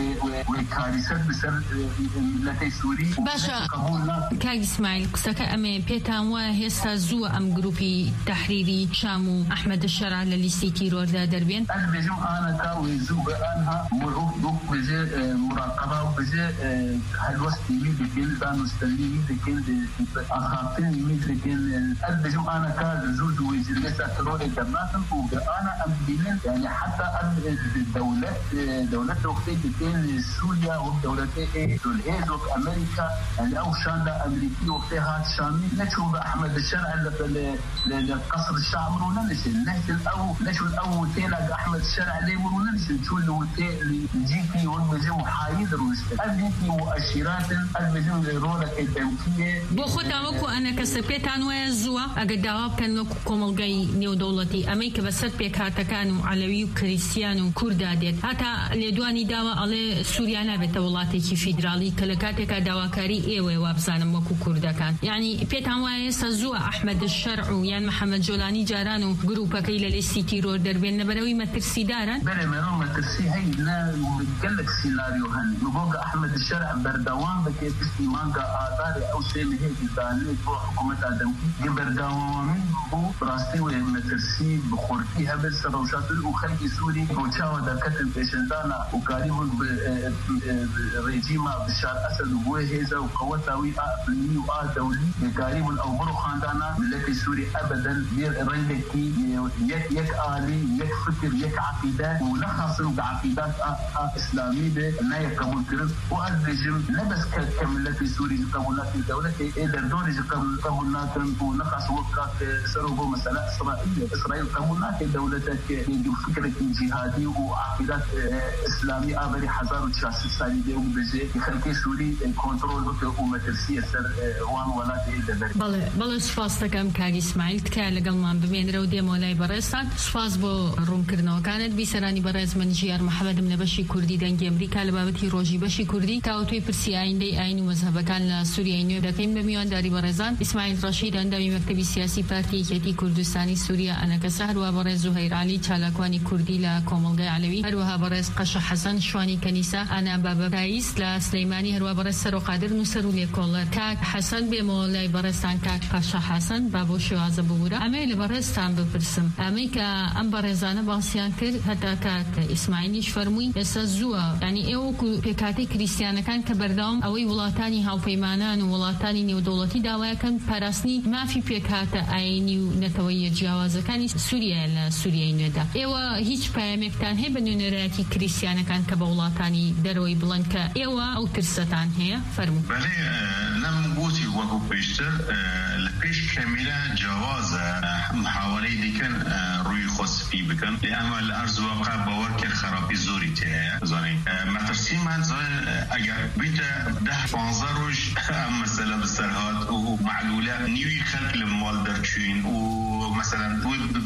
Speaker 6: وكارثة بسر ملتي سوري
Speaker 2: باشا كاي إسماعيل قصك أمي بيتان وهسا زو أم جروبي تحريري شامو أحمد الشرع لليستي تيرور دا دربين
Speaker 6: أدبيجم أنا كاوي زو أنها مرعوب دوك بجي مراقبة وبجي هالوستي ميدكين دانو ستلي ميدكين أخاطين ميدكين أدبيجم أنا كاز زود ويجلسة تروري دماتن وأنا أمدين يعني حتى الدولة دولة وقتي كتين سوريا ودولة إيه الهيز وك أمريكا يعني أو شاندا أمريكي وقتها هات شامي نشوف أحمد الشرع اللي لقصر الشعب مرونا نسل نسل أو نشوف أو تيلا أحمد الشرع ليه مرونا نسل شو اللي وتي جيكي والمجمع حايد روسل أديكي مؤشرات المجمع رولة التوكية
Speaker 2: بخدا وكو أنا كسبت عن ويزوا أقدام كان لكم كمالجي نيو دولتي أمريكا بس بيك هاتا كانوا علوي وكريستيان وكرداديت هاتا لدواني دوا على سوريا نبت ولاتي فيدرالي كلكاتك دواكاري إيوه وابزانم وكو كردا كان يعني بيت عن ويسا زوا أحمد الشرع يعني محمد جولاني جارانو جروبا كيل الاستيتيرور دربين نبروي مترسي دارا
Speaker 6: بلا مرو مترسي هاي لا متقلق سيناريو هن نبوغ أحمد الشرع بردوان بكي تسي مانجا آداري أو سيمي هيك داني بو حكومة آدم بردوان بو براستي ومترسي بخورتي هبس روشات وخلقي سوري وشاوة دا كتن بيشندانا وقاريبون ريجيما بشار أسد وبوهيزا وقوتاوي أقلمي وآدولي قاريبون أو برو خاندانا ملكي سوري أبدا رندكي يك يك آلي يك فكر يك عقيدات ونخصوا بعقيدات إسلامية لا يقبل كرم وأدرجم لبس كملتي سوري قبولات الدولة إذا دوري قبولات ونخص وقت سرقوا مسألة إسرائيلية إسرائيل قبولات دولتك فكرة جهادي وعقيدات إسلامية أبري حزار وتشاسي سالي وبجي خلقي سوري كنترول بكومة السياسة وان ولا تيدا
Speaker 2: بله بله سپاس دکم کاغی اسماعیل که لگلمان بمین رو دی مولای برستان سپاس با روم کردنو کانت بی سرانی برز من جیار محمد من بشی کردی دنگ امریکا لبابتی روجی بشی کردی تا توی پرسی آینده آین و مذهب کان لسوریه اینو دکیم بمیان داری برزان اسماعیل رشید اندامی مکتبی سیاسی پارتی کتی کردستانی سوریه انا کسهر و برز زهیر علی چالاکوانی کردی لکوملگای علوی هر و برز قش حسن شوانی کنیسه انا بابا رئیس لسلیمانی هر و برز سر قادر نصر ولی کولر که حسن به مولای برستان که قش حسن بابو شواز بورا امیل برستان بپرسم امی که ام برزانه باسیان کرد حتی که اسماعیلیش فرموی اسزوا یعنی ایو کو پکاتی کریستیان کان که بردام اوی ولاتانی هاو پیمانان و ولاتانی نیو دولتی داوای کن پرسنی ما فی پکات اینیو نتوی جواز کانی سوریه ل سوریه ندا ایو هیچ پیامکتان هی بنونراتی کریستیان کان که ولاتانی دروی بلند که ایو او ترستان هي فرمو
Speaker 3: بله لم بوتي وكو بيشتر لبيش كاملة جواز محاولة ديكن روي خص في بكن لأما الأرض واقع باورك خرابي زوري تيه زاني مترسي من زان أجر بيت ده بانزاروج مثلا بالسرهات ومعلولة نيوي خلق لمال درشين ومثلا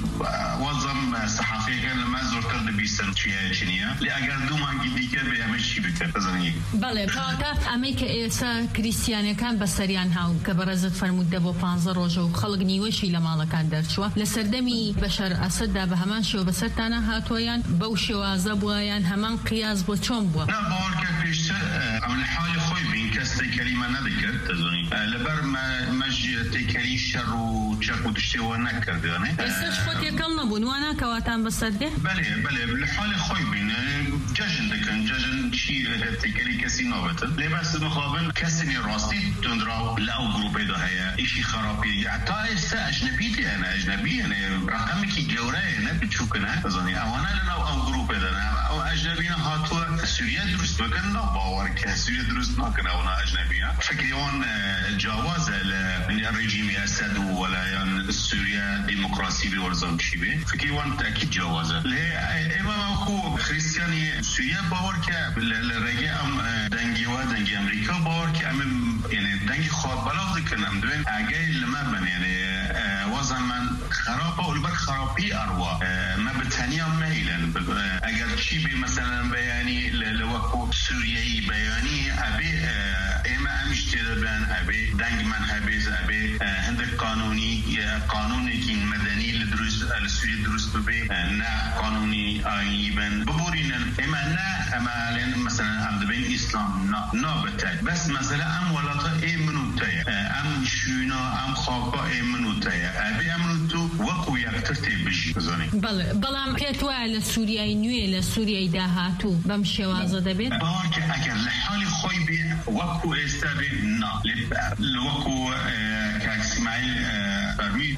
Speaker 3: وظم صحفي كان لما زرت بيسن شيء شنيا لأجر دوما جدي كان بيعمل شيء بكن زاني
Speaker 2: بله فاتا أمريكا إنسا كريستيان كان بسريان هاو كبرزت فرمود دبو بانزا روجو وخلق نيوشي لما لكان درشوا لسردمي بشر أسد ده بهمان شو بسرتانا هاتويان بوشي وازبويان همان قياس بو چون بو
Speaker 3: لا باور كان بيشتر عمل حالي خوي بين كستي كلمة نذكر تزوني لبر ما مج تكلي شر وشاكو تشتوى نكر دوني
Speaker 2: إيش خود يكمل بنوانا كواتان بصدق
Speaker 3: بله بله بالحال خوي بين جاجن دكان جاجن شيء تكلي كسي نوبته لبس مخابن كسني راستي تندراو لا جروب ده هي إشي خرابي حتى إسا أجنبيتي أنا أجنبي أنا رقمك جورة أنا بتشوفنا تزوني أو أنا لنا أو جروب ده أنا أو أجنبينا هاتوا سوريا درست بكن لا باور كسوريا درست ما كنا ونا أجنبينا فكريون جواز الرجيم أسد ولا يعني سوريا ديمقراطية بورزم شيء فكريون تأكيد جواز له إما أكو خريستياني سوريا باور كالرجاء أم دنجي ودنجي أمريكا باور كأم يعني دنجي خواب بلاغ كنام دوين أجاي لما بن يعني وزمن خرابة والبر خرابي أروى ما بتهنيا ميلا أجر شيء مثلا بياني لوقو سوريا بياني أبي إما أمش تدبان أبي دنج من هبيز أبي هندك قانوني قانوني كين مدني لدروس السوري دروس ببي نا قانوني آيبن ببورين إما نا أما لين مثلا أم دبين إسلام نا نا بتاعي بس مثلا أم ولاتا إيه منو تاعي أم شونا أم خاقا إيه منو تاعي أبي أمنو تو وقو يكترتي بشي بزاني
Speaker 2: بله بلام بيتوا على سوريا نويل سوريا داهاتو بمشي وازا دبي
Speaker 3: بارك أجر لحالي خوي بي وقو استابي نا لوقو كاسماعيل فرمي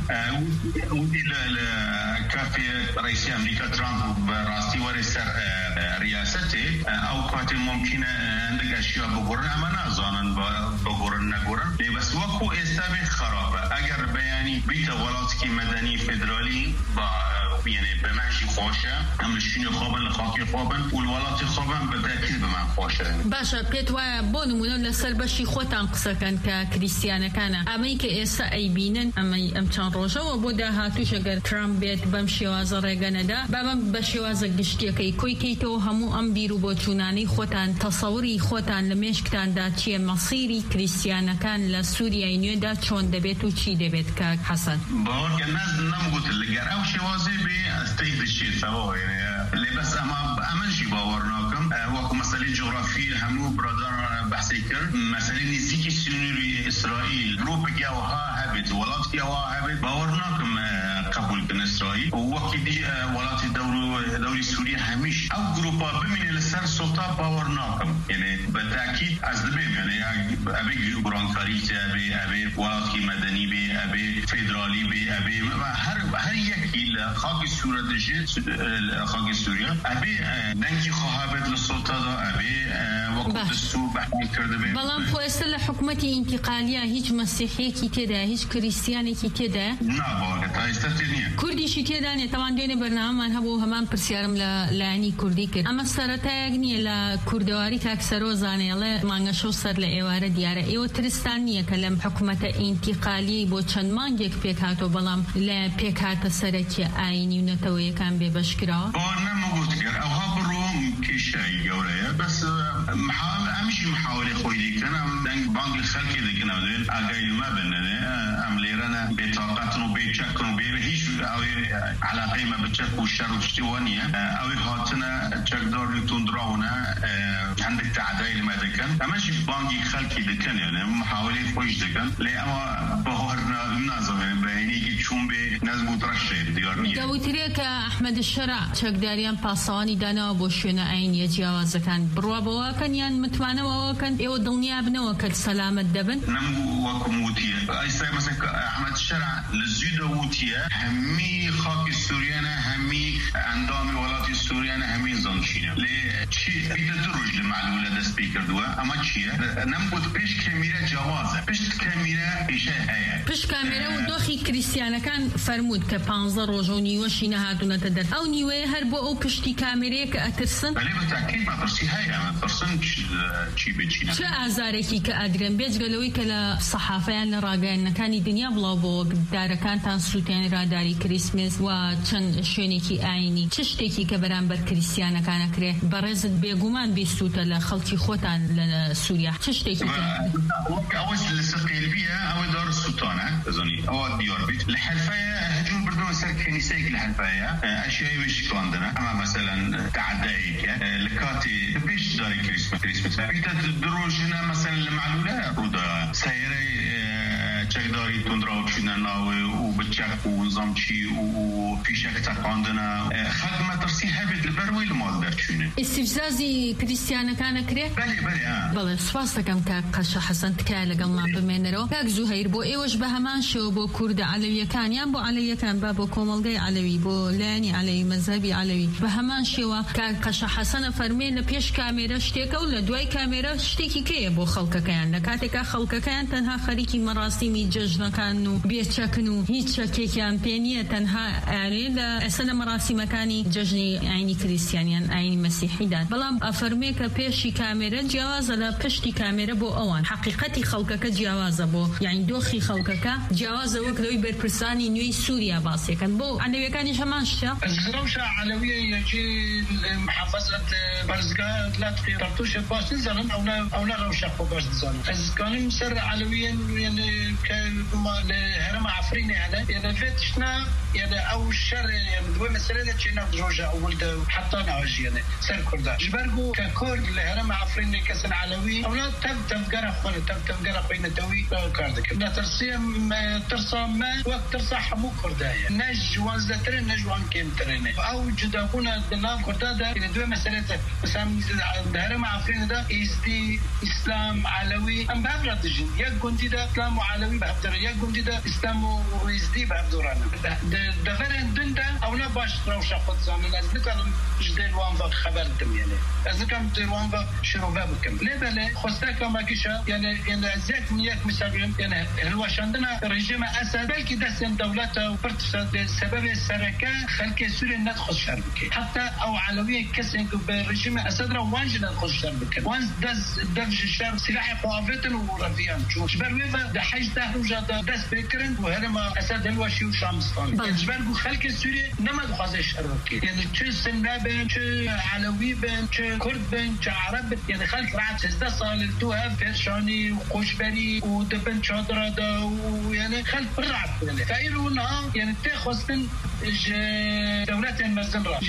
Speaker 3: ودي لكافي رئيس أمريكا ترامب براستي ورسر رئاسته أو قاتل ممكن عندك أشياء بقرن أما نازانا بقرن نقرن بس وقو استابي خرابة أجر بياني بيت ولاتك مدني فدرالي با يعني بمعنى خوشه هم الشيء خوابن لخاكي خوابن والولات خوابن بالتأكيد بمعنى خوشه
Speaker 2: باشا بيتوا بونمونو لسر بشي خوتان قصة كان ككريستيانة كان أمريكا إسا أي بينن أما أمتان روجا وبودا هاتوش أجر ترامب بيت بمشي وازا ريغانا دا بابا بشي وازا قشتيا كي كوي كيتو همو أم بيرو بوچوناني خوتان تصوري خوتان لمشكتان دا چي مصيري كريستيانة كان لسوريا ينيو دا چون دبيتو چي دبيت كاك حسن
Speaker 3: بارك الناس نمقوت اللي قرأو شوازي استيد الشيء سوا يعني اللي بس أما أمشي باورناكم وكم مسألة جغرافية همو برادر بحثيكر مسألة نزيك سنوري إسرائيل جروب جوها هبت ولات جوها هبت باورناكم قبول كن إسرائيل ووقت دي ولات دور دوري سوريا هميش أو جروبا بمن السر سلطة باورناكم يعني بالتأكيد أزدبهم يعني أبي برانكاريت أبي أبي ولات مدني بي أبي فيدرالي بي أبي هر هر يكيل خاك سوريا دشيت خاك سوريا أبي دنجي خواهبت للسلطة دا أبي وقت السور بحثي كرده بي
Speaker 2: بلان خو استل حكومتي انتقالية هيج مسيحية كي تدا هيج كريستياني كي تدا
Speaker 3: نعم تا استثنية
Speaker 2: كردي شي تدا طبعا دين برنامج من هبو همان برسيارم لعني كردي كر أما سرتا يغني لكردواري كاكسرو زاني الله مانغشو سر لإوارة ديارة إيو ترستانية كلام حكومة انتقالية بو چند مانگيك بيكاتو بلام لا بيكاتا سركي آيني ونتوي كان ببشكرا
Speaker 3: أنا موجود كر أو هابروم كيشاي جوريا بس محاول أمشي محاولة خويدي كنا دنج بانك الخلق كده كنا بدين أجاي ما بيننا أم ليرنا بطاقتنا بيتشكروا بيهيش أو على قيمة بتشكو الشر وشتوانية أو هاتنا تشكدار تندراونا عندك تعديل ما ذكر أمشي بانك الخلق كده كنا يعني محاولة خويش ذكر لا أما بهرنا النظام بيني كشوم بنزبو ترشيد ديارني
Speaker 2: دوتريك أحمد الشرع تشكداريان باساني دانا بوشنا عين يجاوز كان بروا بواكن يان متمانة وواكن إيو الدنيا بنواكد سلامة دبن
Speaker 3: نمو وكموتية أي ساي مثلا أحمد الشرع لزيد ووتية همي خاك السوريانا همي أندامي ولاتي السوريانا همي زنشينا لشي بيتدرج لمعلولة دا سبيكر دوا أما تشيه نموت بيش كاميرا جوازة بيش كاميرا بيشا هيا
Speaker 2: بيش كاميرا ودوخي كريستيانا كان فرمود كبانزا روجوني وشينا هاتونا تدر أو نيوه هربو أو بشتي كاميرا كأترسن
Speaker 3: بلي بالتأكيد ما ترسي هيا ما ترسن شي بيجينا
Speaker 2: شو أزاركي كأدرن بيج قالوي كلا صحافة يعني راجعنا كان الدنيا بلا بوق دار كان تنسوتين راداري كريسمس وشن شونيكي عيني تشتكي كبران بر كريستيانا كان كره برز بيجومان بيستوتا لخلتي خوتان لسوريا تشتكي كان
Speaker 3: أول لسقيل بيها أو دار السلطانة تزني أو ديار بيت الحلفية هجوم بردون سر كنيسة الحلفية أشياء مش عندنا أما مثلا تعدائك لكاتي بيش داري كريسماس كريسماس دروجنا مثلا المعلولة ودا سيري چکداری تندرا وشنا ناوي وبتشك ونظامشي وفيشك تقاندنا خدمة ترسي هبت البروي المال درشونه
Speaker 2: استفزازي كريستيانا كان كري
Speaker 3: بله بله اه
Speaker 2: بله سفاستكم كقش حسن تكاله قلنا بمنرو كاك زهير بو ايوش بهمان شو بو كرد علوي كان يان بو علوي كان بابو كوملغي علوي بو لاني علوي مذهبي علوي بهمان شو كقش حسن فرمين بيش كاميرا شتيك ولا دوي كاميرا شتيكي كي بو خلق كان لكاتك خلق كان تنها خريكي مراسمي ججنا كانوا بيتشكنوا هيتشكي كان بينية تنها يعني لأسنا مراسم كاني ججني يعني كريستيانيان يعني مسيحي دان بلام أفرميك بيشي كاميرا جواز لا بشتي كاميرا بو أوان حقيقتي خلقك جواز بو يعني دوخي خلقك جواز وكلوي بربرساني نوي سوريا باسي كان بو علوية كان شماشة
Speaker 4: الزروشة علوية يجي محافظة برزقات لا تقي رطوشة باش نزلن أو لا أو لا روشة باش نزلن إذا كان مسر علويا يعني لهرم عفريني هذا يعني فتشنا يعني أو الشر يعني دو مسألة تشينا بجوجة أول ده حطنا وجه يعني سر كردا جبرجو ككرد لهرم عفريني كسن علوي أو لا تب تفجر خل تب تفجر بين توي كاردك لا ترسيم ترسى ما وقت ترسى حمو كردا نج وانزترين نج وان كيم ترين أو جدابونا دلنا كردا ده يعني دو مسألة مثلا الهرم عفريني ده إسدي إسلام علوي أم بابرد جن يا جندي ده إسلام علوي بابدر يا جندي ده إسلام وإسدي بابدرانا دفرن دندا أو لا باش روشة خد زمان از نکردم جدال وان وقت خبر دم يعني از نکردم جدال وان وقت شروع بکم لبله خواسته که ما کشا يعني يعني ازیک نیت مسافریم يعني هلوشاندنا رژیم اسد بلکه دست دولت و پرتفساد سبب سرکه خلق سوری ند خوشتر بکه حتی او علوی کسی که به رژیم اسد را وانج ند خوشتر بکه وانج دست دفج شر سلاح قوافت و رفیان چون جبر ویفا ده حج ده روجا دست بکرن و هرما اسد هلوشی و شامستان جبر خلق سوری نمد خواسته شر بکه يعني چه سنه بین چه علوی بین چه کرد بین چه عرب بین يعني خلق رعب سزده سال توها فرشانی و خوشبری و دبن چادر دا و يعني خلق رعب يعني فايرونا يعني تخصن دولات المزن را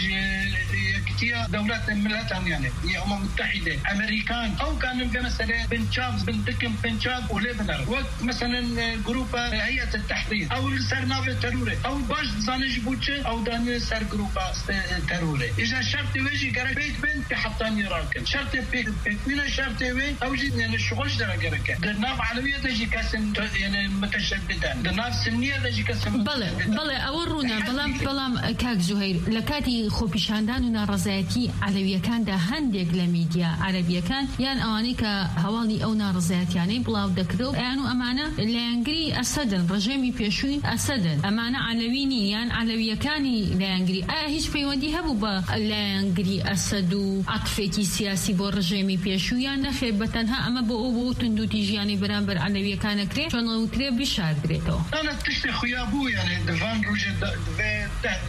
Speaker 4: كتير دولات ملتهم يعني هي أمم متحدة أمريكان أو كانوا مثلا بن تشارلز بن ديكن بن تشارلز وليبنر وقت مثلا جروب هيئة التحرير أو سرناف تروري أو باش زانج بوتشة أو دان سر جروب تروري إذا شرط ويجي قرق بيت بين كحطاني راكن شرط بيت بيت من شرط وين أو جد يعني الشغلش درا قرق درناف علوية تجي كاسن يعني متشددا درناف سنية تجي كاسن
Speaker 2: بله بله أورونا بلام بلام كاك زهير لكاتي خوبيشاندان ونارزاتي علوية كان ده هندق لميديا عربية كان يعني أواني كهوالي أو نارزات يعني بلاو دكرو يعني أمانة لانجري أسدن رجيمي بيشوي أسدن أمانة علويني يعني علوية كاني لانجري آه هيش بيودي هبو با لانجري أسدو عطفكي سياسي بو رجيمي بيشوي يعني نخير بتنها أما بو بو تندو تيجي يعني برامبر علوية كان كري شنو كري بشار كريتو
Speaker 4: أنا تشتي خيابو يعني دفان روجي دفان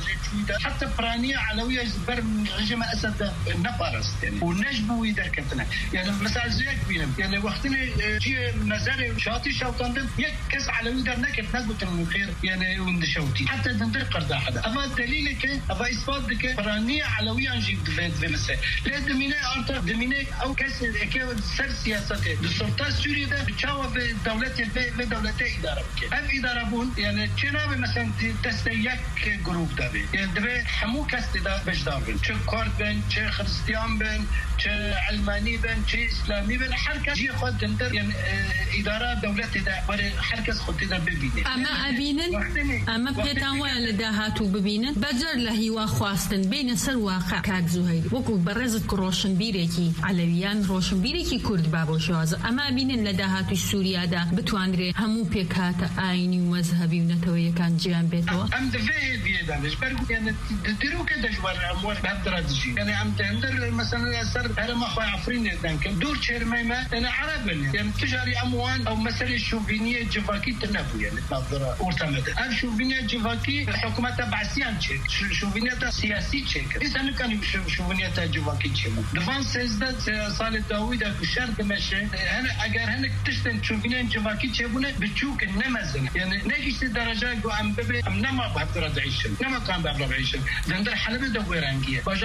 Speaker 4: ده حتى برانية علوية زبر من رجيم أسد نبارست يعني ونجبو يدر كتنا يعني مثلا زيك بينم يعني وقتنا جي نزار شاطي شوطان يك كس علوي در نكت نقول من خير يعني وندشوتي حتى دندر قردا حدا أما دليل كه أما إثبات كه برانية علوية نجيب دفات في مسا لا دمينة أرتا دمينة أو كس كه سر سياسته السلطة السورية ده بتشاور في دولة في دولة إدارة كه هم إدارة بون يعني كنا مثلا تستيق جروب ده يعني ده حمو كست ده بجدار بين چه كرد بين چه خريستيان بين چه علماني بين چه إسلامي بين حركة جي خود دندر يعني إدارة دولة ده ولا حركة خود ده ببينه
Speaker 2: أما أبينن أما بيتان ولا دهاتو ببينن بجر له هو خواستن بين سر واقع كاك زهير وكو برزت كروشن بيريكي علويان روشن بيريكي كرد بابو شواز أما أبينن لدهاتو سوريا ده بتواندري همو بيكات آيني ومذهبي ونتوية كان جيان بيتو
Speaker 4: أم دفعي بيدانش برغو يعني ديرو كده جوار أمور بهدراتجي يعني أم تهندر مثلا سر هرم أخوة عفرين يدانكم دور شرميمة أنا عربي يعني تجاري أموان أو مثلا شوفينية جفاكي تنبو يعني نظرة ورتمدة أم شوفينية جفاكي حكومة بعسيان شيك شوفينية سياسي شيك إذا كان شوفينية جفاكي شيمو دفان سيزداد صالة داويدا كشار دمشي هنا أجر هنا تشتن شوفينية جفاكي شيبونه بتشوك النمزنا يعني نجيش درجة جو أم ببي أم نما بهدرات عيشن نما كان بهدرات عيشن دندر حلبة دويرانجية بجار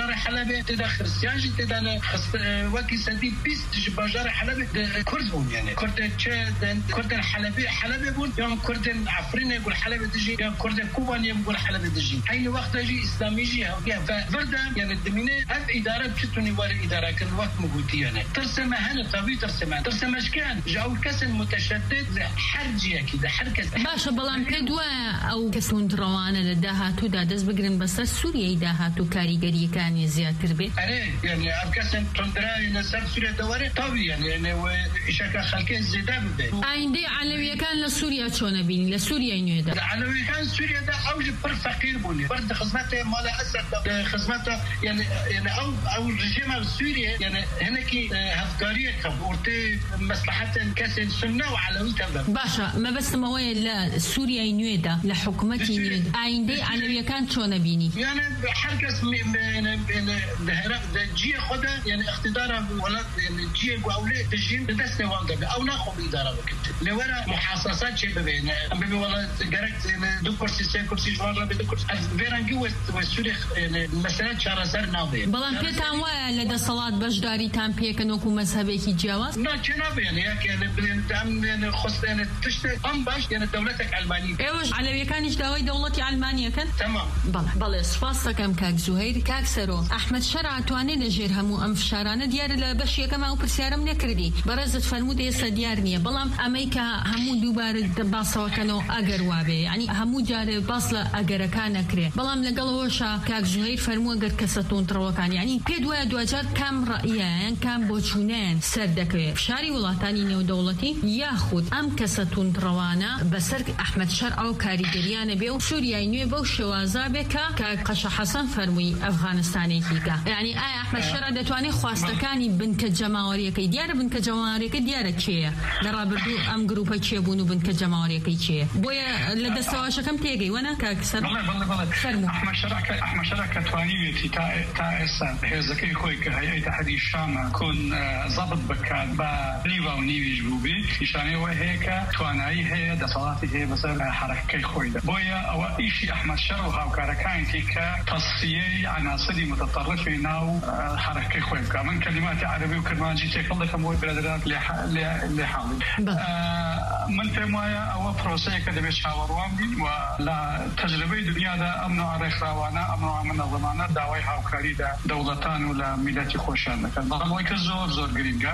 Speaker 4: باجار حلب تدا خريستيان تدا خست وكي سدي بيست باجار حلب كرد بون يعني كرد تشاد كرد الحلب حلب بون يوم كرد عفرين يقول حلب تجي يوم كرد كوبان يقول حلب تجي حين وقت جي اسلامي جي ففردا يعني الدمينه اف اداره بتوني ولا اداره كل وقت موجودين يعني ترسم هنا طبي ترسم ترسم اشكال جاو الكسل متشدد حرجي كده حركه
Speaker 2: باشا بلان كدوا او كسون دروانه لداها تو دادز بگرن بس سوريا داها تو کاریگری كان زیاتر به
Speaker 4: اره يعني افكاسن تندرا نسر سوريا دوره طبي يعني وشكل خلقه زياده به
Speaker 2: عندي علويه كان لسوريا شلون بيني لسوريا نيدا
Speaker 4: علويه كان سوريا ده اوج بر فقير بني برد خدمته مال اسد خدمته يعني يعني او او الرجيم السوري يعني هناك افكاريه كبورتي مصلحه كسن سنه وعلوي تمام
Speaker 2: باشا ما بس ما هو لا سوريا نيدا لحكومتي نيدا عندي علويه كان شلون بيني
Speaker 4: يعني حركه يعني ده جي خدها يعني اقتدار ولا يعني جي واولاد تجين دسته واقع او ناخذ اداره وقت لورا محاصصات شيء بين ام والله جركت دو كرسي سي كرسي جوار بدو كرسي فيرانجي والسوري يعني مساله شهر سر ناوي
Speaker 2: بلان بيتان ولا ده صلاه بجداري تام بيكنوكو مذهبك جواز
Speaker 4: لا جناب يعني يعني بدهم يعني خص يعني تشت ام باش يعني دولتك علمانيه
Speaker 2: ايوه على كانش داوي دولتي علمانيه كان
Speaker 4: تمام
Speaker 2: بلا بلا صفاصه كم كاك زهير كاك سرو احمد شرع تواني لجير همو ام فشارانه ديار لبشيه كما او برسيارم نكردي برزت فرمود يس ديارنيه بلام امريكا همو دوبار دباسه كانوا اگر وابه يعني همو جار باصله اگر كان كري بلام لقلوشا كاك زهير فرمو اگر كستون تروكان يعني بيدوا دوجار كم رايان كم بوچونان سردك شاري ولاتاني نيو دولتي ياخذ ام كستون تروانا بسر احمد شرع او كاريجريانه بيو سوريا نيو بو شوازابك كقش حسن فرمي افغانستاني كيكا يعني اي احمد شرع دتواني خواستكاني بنك جماهيريه كي ديار بنك جماهيريه كي ديار تشي درابردو ام جروب تشي بونو بنك جماهيريه كي تشي بويا لدسواش كم تيجي وانا كاكسر
Speaker 5: والله والله والله احمد شرع احمد شرع كتواني تي تا تا اسا هزكي خويك هي تحدي الشام كون ضبط بكاد با نيفا ونيفي جبوبي نشاني وهيك تواناي هي دصلاتي هي بس حركه خويده بويا او شيء احمد شرع وهاو كاركاين تيكا تصفيه عناصر متطرفين او حركه خويك من كلمات عربي وكرمانجي تكله كموي برادرات اللي حاضر من تمايا او بروسيس كده بيشاورون ولا تجربه دنيا ده امن عرخ وانا امن من الضمانات داوي هاو كاريدا دولتان ولا ميلاتي خوشان كان ضمن كزور زور جرينجا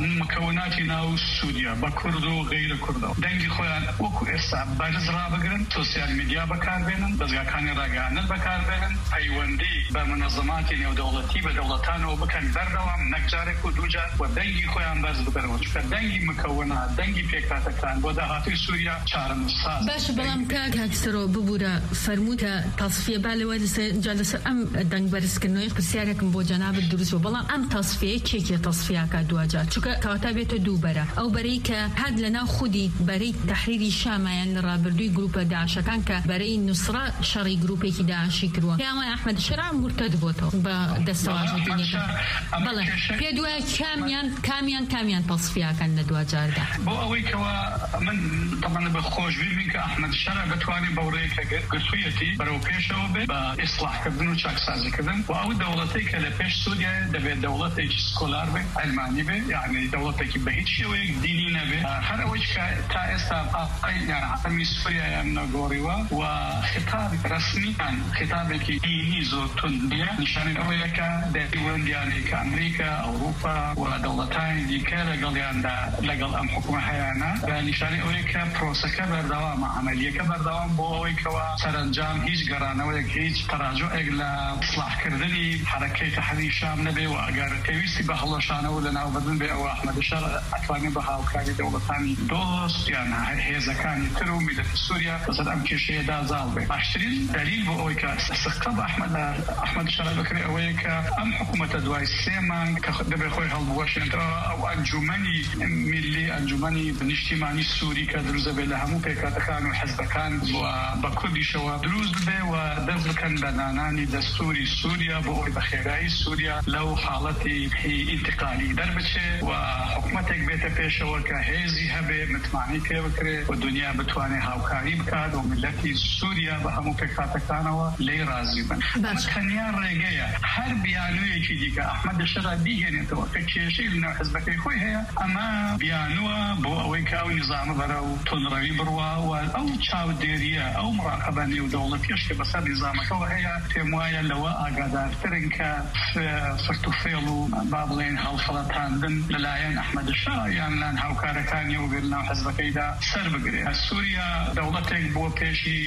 Speaker 5: مكوناتنا والسوريا بكردو غير كردو دنجي خويا وكو اسا بارز را بگرن سوشيال ميديا بكار بينن بزغا كان راغان بكار بينن ايوندي بمنظمات نيو دولتي بدولتان وبكان دردوام نكجارك ودوجا ودنجي خويا بارز بگرن دنجي مكونات دنجي فكرات كان بدها سوريا شارم الساز
Speaker 2: باش بلام كاك هكسرو ببورا فرموتا تصفيه بالوالس جلس ام دنگ برس كنوي برسياركم بو جناب الدروس بلام ام تصفيه كيكي تصفيه كدواجا چوكا كاتبته دوبره او بريك هاد لنا خدي بري تحرير الشام يعني رابردوي جروب داعش كان بري النصره شري جروب كي داعش كرو يا ما احمد شرع مرتد بوتو بدسواج الدنيا بلا بيدوا كاميان كاميان كاميان تصفيه كان دواجا ده
Speaker 5: بو اويك من طبعا بخوش بي منك احمد الشرع بتواني بوريك قصويتي بروكيشو باصلاح كبنو شاك سازي كذن واو دولتك لبيش سوريا دبي دولتك سكولار بي علماني بي يعني دولتك بهيت شوي دينينا بي هر اويش تا استا يعني عمي سوريا يعني غوريوا وخطاب رسمي عن خطابك ديني زوتون ديا نشان اويك ديوان يعني كامريكا اوروبا ودولتين دي كلا قال يعني لقل ام حكومه حيانا نشان اويك بروسكا بردوام عمليه كبردوام بو اويك سرنجام هیچ گرانه و هیچ تراجع اگلا اصلاح کردنی حرکت تحریر الشام نبی و اگر تویسی به هلاشانه ولنا و بدن به او احمد الشرع اتوانی به هاوکاری دولتانی دوست يعني هيزكاني ترو ميدة سوريا بس ام كشي دا زالبي اشترين دليل بو اويكا استقطاب احمد احمد الشرع بكري اويكا ام حكومه دواي سيمان كدبي خوي هل واشنطن او انجمني ملي انجمني بنجتماعي سووری کە دروزە بێ لە هەموو پێکاتەکان و حزبەکان بە کوردیشەوە دروست بێ و دەست بکەن بە دانانی دەستوری سووریا بۆ ئەوەی بەخێرایی سووریا لەو حاڵەتی ئینتقالی دەربچێ و حکوومەتێک بێتە پێشەوە کە هێزی هەبێ متمانی پێ بکرێ و دنیا بتوانێت هاوکاری بکات و ملەتی سووریا بە هەموو پێکاتەکانەوە لێی رازی بن. تەنیا ڕێگەیە هەر بیانوویەکی دیکە ئەحمەد شەرع بیهێنێتەوە کە کێشەی لەناو حزبەکەی خۆی هەیە، ئەمە بیانووە بۆ ئەوەی کە ئەو نیزامە بەرە و تۆنڕەوی بڕوا و ئەو چاودێریە ئەو مراقەبە نێودەوڵەتیەش کە بەسەر نیزامەکەەوە هەیە پێم وایە لەوە ئاگادارترن کە فرتوفێڵ و با بڵێن هەڵفەڵەتاندن لەلایەن ئەحمەد شەرع یان لەلایەن هاوکارەکانی و لەناو حزبەکەیدا سەر بگرێت. سووریا دەوڵەتێک بۆ پێشی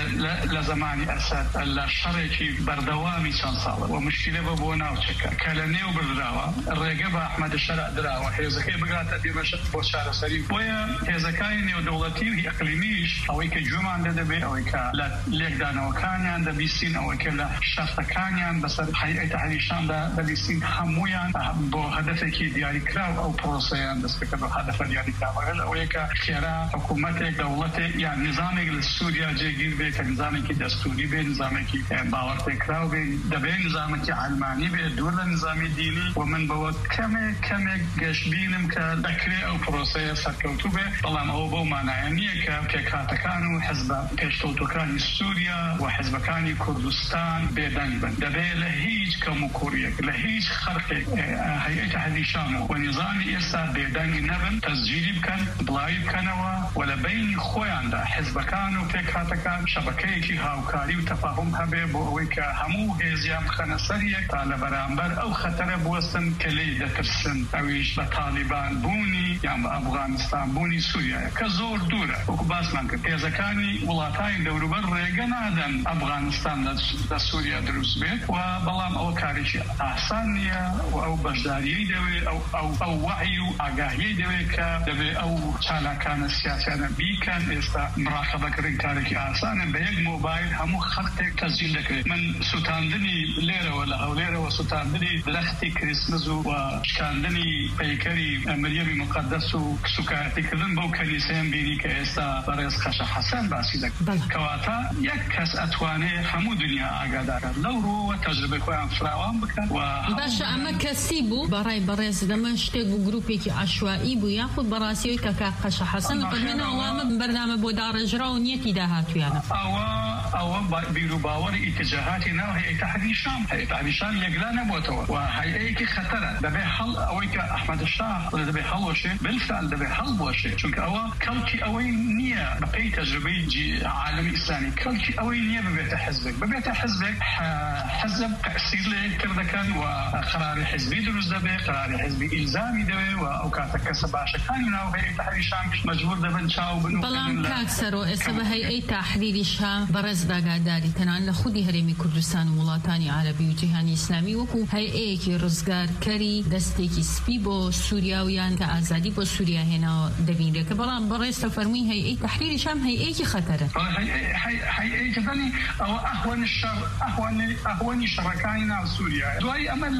Speaker 5: لە زمانی ئەسەد لە شەڕێکی بەردەوامی چەند ساڵە و مشکلە بە بۆ ناوچەکە کە لە نێو بردراوە ڕێگە بە ئەحمەد شەرع دراوە هێزەکەی بگاتە دێمەشق بۆ چارەسەری. بۆیە هێزەکانی نێودەوڵەتی و ئەقلیمیش ئەوەی کە گوێمان دەدەبێت ئەوەی کە لە لێکدانەوەکانیان دەبیستین ئەوەی کە لە شەرتەکانیان بەسەر هەیئەتە هەریشاندا دەبیستین هەمویان بۆ هەدەفێکی دیاریکراو ئەو پرۆسەیان دەستەکە بە هەدەفە دیاریکراوە ئەوەیە کە خێرا حکوومەتێک دەوڵەتێک یان نظامێک لە سووریا جێگیر بێت کە نظامێکی دەستوری بێت نظامێکی باوەڕ پێکراو بێت دەبێت نظامێکی ئالمانی بێت دوور لە نظامی دینی و من بەوە کەمێک کەمێک گەشتبینم کە دەکرێت ئەو پرۆسەیە سەرکەوتوو بێت، بەڵام ئەوە بەو مانایە نییە کە پێکهاتەکان و حزبە پێشکەوتوەکانی سووریا و حزبەکانی کوردستان بێدەنگ بن. دەبێت لە هیچ کەم و کوڕیەک لە هیچ خەرقێک هەیئەتە هەریشان و نظامی ئێستا بێدەنگ نەبن، تەسجیلی بکەن، بڵاوی بکەنەوە و لە بینی خۆیاندا حزبەکان و پێکهاتەکان شەبەکەیەکی هاوکاری و تەفاهم هەبێ بۆ ئەوەی کە هەموو هێزیان بخەنە سەر یەک تا لە بەرامبەر ئەو خەتەرە بوەستن کە لێی دەترسن، ئەویش بە تالیبان بوونی یان بە ئەفغانستان بوونی سووریایە کە زۆر دوورە. وەکو باسمان کرد هێزەکانی وڵاتانی دەوروبەر ڕێگە نادەن ئەفغانستان لە سووریا دروست بێت و بەڵام ئەوە کارێکی ئاسان نییە و ئەو بەشداریەی دەوێت ئەو وەعی و ئاگاهیەی دەوێت کە دەبێت ئەو چالاکانە سیاسیانە بیکەن. ئێستا مراقەبەکردن کارێکی ئاسانە، بە یەک مۆبایل هەموو خەڵکێک تەسجیل دەکرێت. من سوتاندنی لێرەوە لە هەولێرەوە سوتاندنی درەختی کریسمس و شکاندنی پەیکەری مەریەمی مقدەس و سوکایەتیکردن بەو کەلیسەیان بینی کە ئێستا بەڕێز خەشە حەسەن باسی دەکرێت. کەواتە یەک کەس ئەتوانێت هەموو دنیا ئاگادارە لەو ڕۆوە تەجربەی خۆیان فراوان بکەن.
Speaker 2: باشە ئەمە کەسی بوو بەڕای بەڕێز دەمە شتێک بوو گروپێکی عەشوایی بوو یاخود بەڕاستیەوەی کە کاک خەشە حەسەن قەمێنەوە ئەمە بەردامە بۆ داڕێژرا و نیەتی داهاتویانە.
Speaker 5: ئەوە ئەوە بیر و باوەڕی ئیتجاهاتی ناو هەیئەتە هەریشان هەیئەتە هەریشان یەکلا نەبووەتەوە و هەیئەیەکی خەتەرە. دەبێت هەڵ ئەوەی کە ئەحمەد شاه دەبێت هەڵوەشێ بالفعل دەبێت هەڵبوەشێ، چونکە ئەوە کەڵکی ئەوەی نییە بەپێی تەجربەی عالەمی ئیسلامی کەڵکی ئەوەی نییە ببێتە حزبێک ببێتە حزبێک حزب تەسیر لێ کردەکەن و قەراری حزبی دروست دەبێت، قەراری حزبی ئیلزامی دەوێت و ئەو کاتە کەسە باشەکانی ناو هەیئەتە هەریشان مەجبور دەبن چاو بن.
Speaker 2: بەڵام کاک سەرۆ ئێستا بە هەیئەی تاحریری شام بەڕێز داگاداری تەنان لە خودی هەرێمی کوردستان و وڵاتانی عەرەبی و جیهانی ئیسلامی وەکو هەیئەیەکی ڕزگارکەری دەستێکی سپی بۆ سووریاویان کە ئازادی بۆ سووریا هێناوە دەبینرێت کە بەڵام بەڕێستە فەرمووی هەیئەی تاحریری شام هەیئەیەکی خەتەرە.
Speaker 5: هەیئەیەکی دەنی ئەوە ئەهوەنی شەڕ ئەهوەنی شەڕەکانی ناو سووریا. دوای ئەمە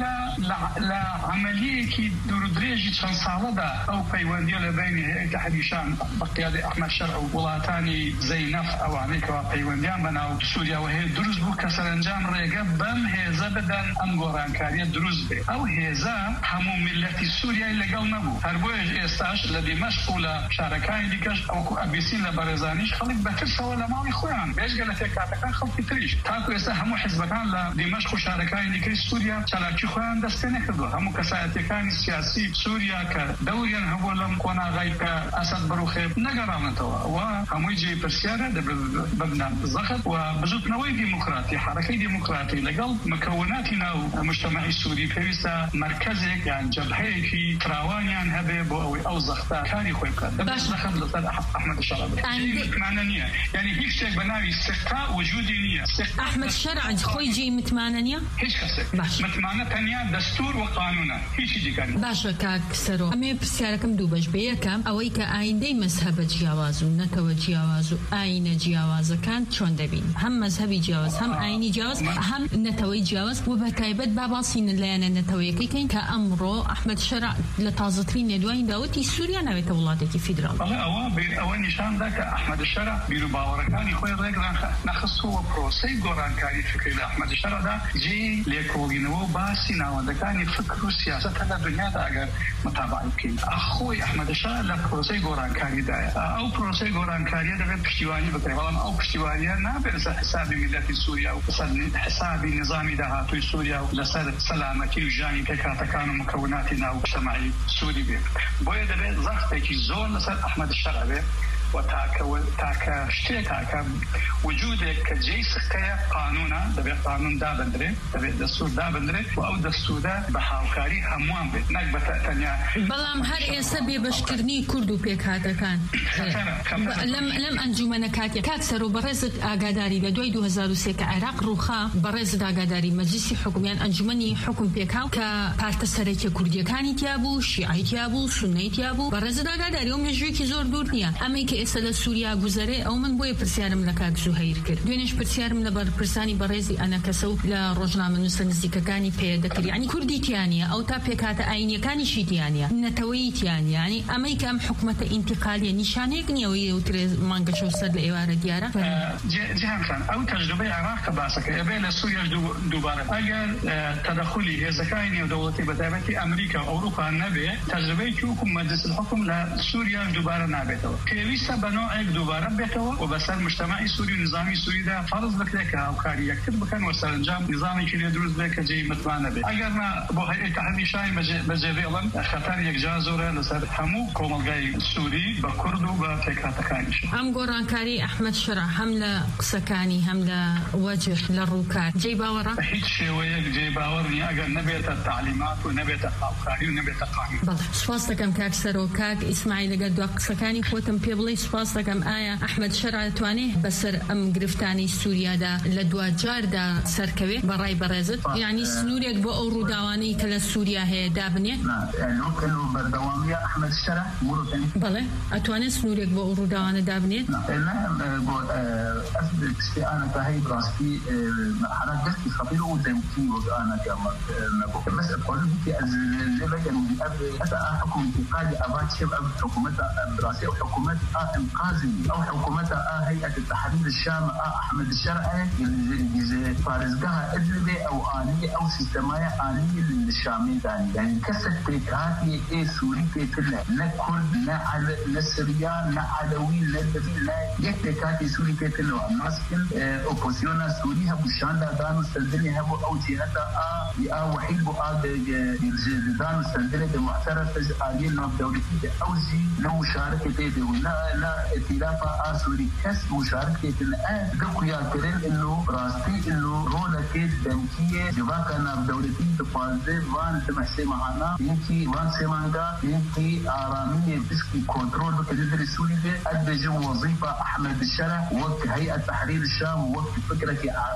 Speaker 5: لە عەمەلیەکی دوورودرێژی چەند ساڵەدا ئەو پەیوەندیە لە بینی هەیئەی تاحریری شام بە قیادەی ئەحمەد شەرع و وڵاتانی زەینەف ئەوانەی کەوا پەیوەندیان بەناو سووریاوە هەیە دروست بوو کە سەرنجام ڕێگە بەم هێزە بدەن ئەم گۆڕانکاریە دروست بێت. ئەو هێزە هەموو میلەتی سووریای لەگەڵ نەبوو، هەر بۆیەش ئێستاش لە دیمەشق و لە شارەکانی دیکەش ئەوکو ئەبیسین لە بەرێزانیش خەڵک بەترسەوە لە ماڵی خۆیان بێژگە لە پێکهاتەکان خەڵکی تریش تاکو ئێستا هەموو حزبەکان لە دیمەشق و شارەکانی دیکەی سووریا چالاکی خۆیان دەست پێ نەکردووە. هەموو کەسایەتیەکانی سیاسی سووریا کە دەوریان هەبووە لەم قۆناغای کە ئەسەد بڕوخێ نەگەڕانەتەوە و هەمووی جێی پرسیارە ببنان زەخت و بزوتنەوەی دیموکراتی حرەکەی دیموکراتی لەگەڵ مکەوناتی ناو مجتەمەعی سووری پێویستە مرکزێک یان جەبهەیەکی فراوانیان هەبێ بۆ ئەوەی ئەو زەختە کاری خۆی بکات. دەبێت زەخت لەسەر ئەحمەد شەرع متمانە نییە، یعنی هیچ شتێک بە ناوی سێقتا وجودی نییە.
Speaker 2: ئەحمەد شەرع خۆی جێی متمانە نییە؟
Speaker 5: هیچ کەسێک متمانە تەنیا دەستور و قانونە، هیچی دیکە نییە.
Speaker 2: باشە کاک سەرۆ ئەمێ پرسیارەکەم دوو بەش بە یەکەم ئەوەی کە ئایندەی مەزهەبە جیاواز و نەتەوە جیاواز و ئاینە جیاوازەکان چۆن دەبێت؟ بين هم مذهبي جواز هم عيني جواز هم نتوي جواز وبتايبت باباسين اللي نتوي كين كأمره أحمد شرع لتازطرين ندوين داوتي سوريا نبي ولاتك فيدرال
Speaker 5: والله أوان أوان نشان ذاك أحمد الشرع بيرو باوركاني خوي رجلا نخصه بروسي قران كاري فكرة أحمد الشرع ده جي ليكولينو باسينا وذكاني فكر سياسة هذا الدنيا ده أجر متابعة يمكن أخوي أحمد الشرع لبروسي قران كاري ده أو بروسي قران كاري ده بشتواني بتريبالان أو بشتواني نابرز حساب ملة سوريا وحساب حساب نظام ده في سوريا لسر سلامة وجاني كاتكانو مكوناتنا ومجتمعي سوري به بويا ده ضغط زون لسر أحمد الشرع به وتاك وتاك اشتراك وجودك كجيسك قانونا ده قانون دابندري ده دستور دابندري او دستور ده بحاوكاري هموان به نكبه تانية
Speaker 2: بلام هر اسبي بشكرني كردو بيك هذا كان لم لم انجمن كاتي كاكسر وبرزت اغاداري لدوي دو هزار وسيك عراق روخا برزت اغاداري مجلس حكوميان انجمني حكم بيكاو كبارت سريكه كرديه كاني تيابو شيعي تيابو سني تيابو برزت اغاداري يوم يجوكي زور دورنيا امي إسلا سوريا جزرة أو من بوي برسيارم لكاك زهير كر دوينش برسيارم لبر برساني برزي أنا كسو لرجنا من نسنزيك كاني بيدكر يعني كردي تيانية أو تابيكات أيني كاني شي تيانية نتوي تيانية يعني أمريكا أم حكومة انتقالية نشانيك نيوي وتري مانجا شو صار لإيوارة ديارة
Speaker 5: جهان كان أو تجربة العراق باسك يبين سوريا دوباره أجر تدخلي إذا كان دولتي بدأت أمريكا أو أوروبا نبي تجربة كوكم مجلس الحكم لسوريا دوباره نبيته كيف بنوع دوباره بيته وبس المجتمع السوري النظامي السوري ده فرض بكلك او كاري يكتب بكن وسرنجام نظامي كي يدرس بك جي متمانه به اگر ما بو هي تحدي شاي بجبيلا خطر يك جازوره لسر همو كوملغاي السوري بكرد وبفكرتكانش
Speaker 2: ام قران كاري احمد شرع حمله قسكاني حمله وجه للروكات جي باورا
Speaker 5: هيك شيء ويك جي باورني اگر نبيت التعليمات ونبيت الافكار ونبيت القانون
Speaker 2: بالله سفاستك ام كاكسر وكاك اسماعيل قد قسكاني فوتم بيبلي سپاسك ام آیا احمد شرع تواني بسر ام گرفتانی سوریا دا لدوا جار دا سرکوي برای برزت يعني سنوريك بو اورو داواني كلا سوريا هي دابني
Speaker 6: يعني كانوا بردوامية احمد شرع مرتين
Speaker 2: بله اتواني سنوريك بو اورو داواني دابني
Speaker 6: لا بو اثبت في انا كهي براسي مرحله جسدي خطير ودمكي وانا كما بس اقول لك اللي بقى انا حكم انتقالي ابات شباب حكومه براسي وحكومه انقاذي او حكومه هيئه التحرير الشام احمد الشرعي اللي فارزقها ادلبي او انيه او سيستمايه انيه للشامي ثاني يعني كسر تكاتي اي سوري كتله لا كرد لا على لا سريان لا علوي لا لا يكتكاتي سوري كتله ماسكن اوبوزيونا سوري هبو شاندا دانو سلدني هبو او جهتا يا وحيد بو اد دانو سلدني معترف آلية ناب دولتي او زي لو مشاركه تي ولا لا ائتلاف سوري كس مشاركه الان دكو يا كرين انه راستي انه رولا كيد بنكيه جواكا ناب دولتي تفاضل وان تمشي معنا يمكي وان سيمانغا يمكي اراميه بسكي كنترول بكدر السوري ده ادى وظيفه احمد الشرع وقت هيئه تحرير الشام وقت فكره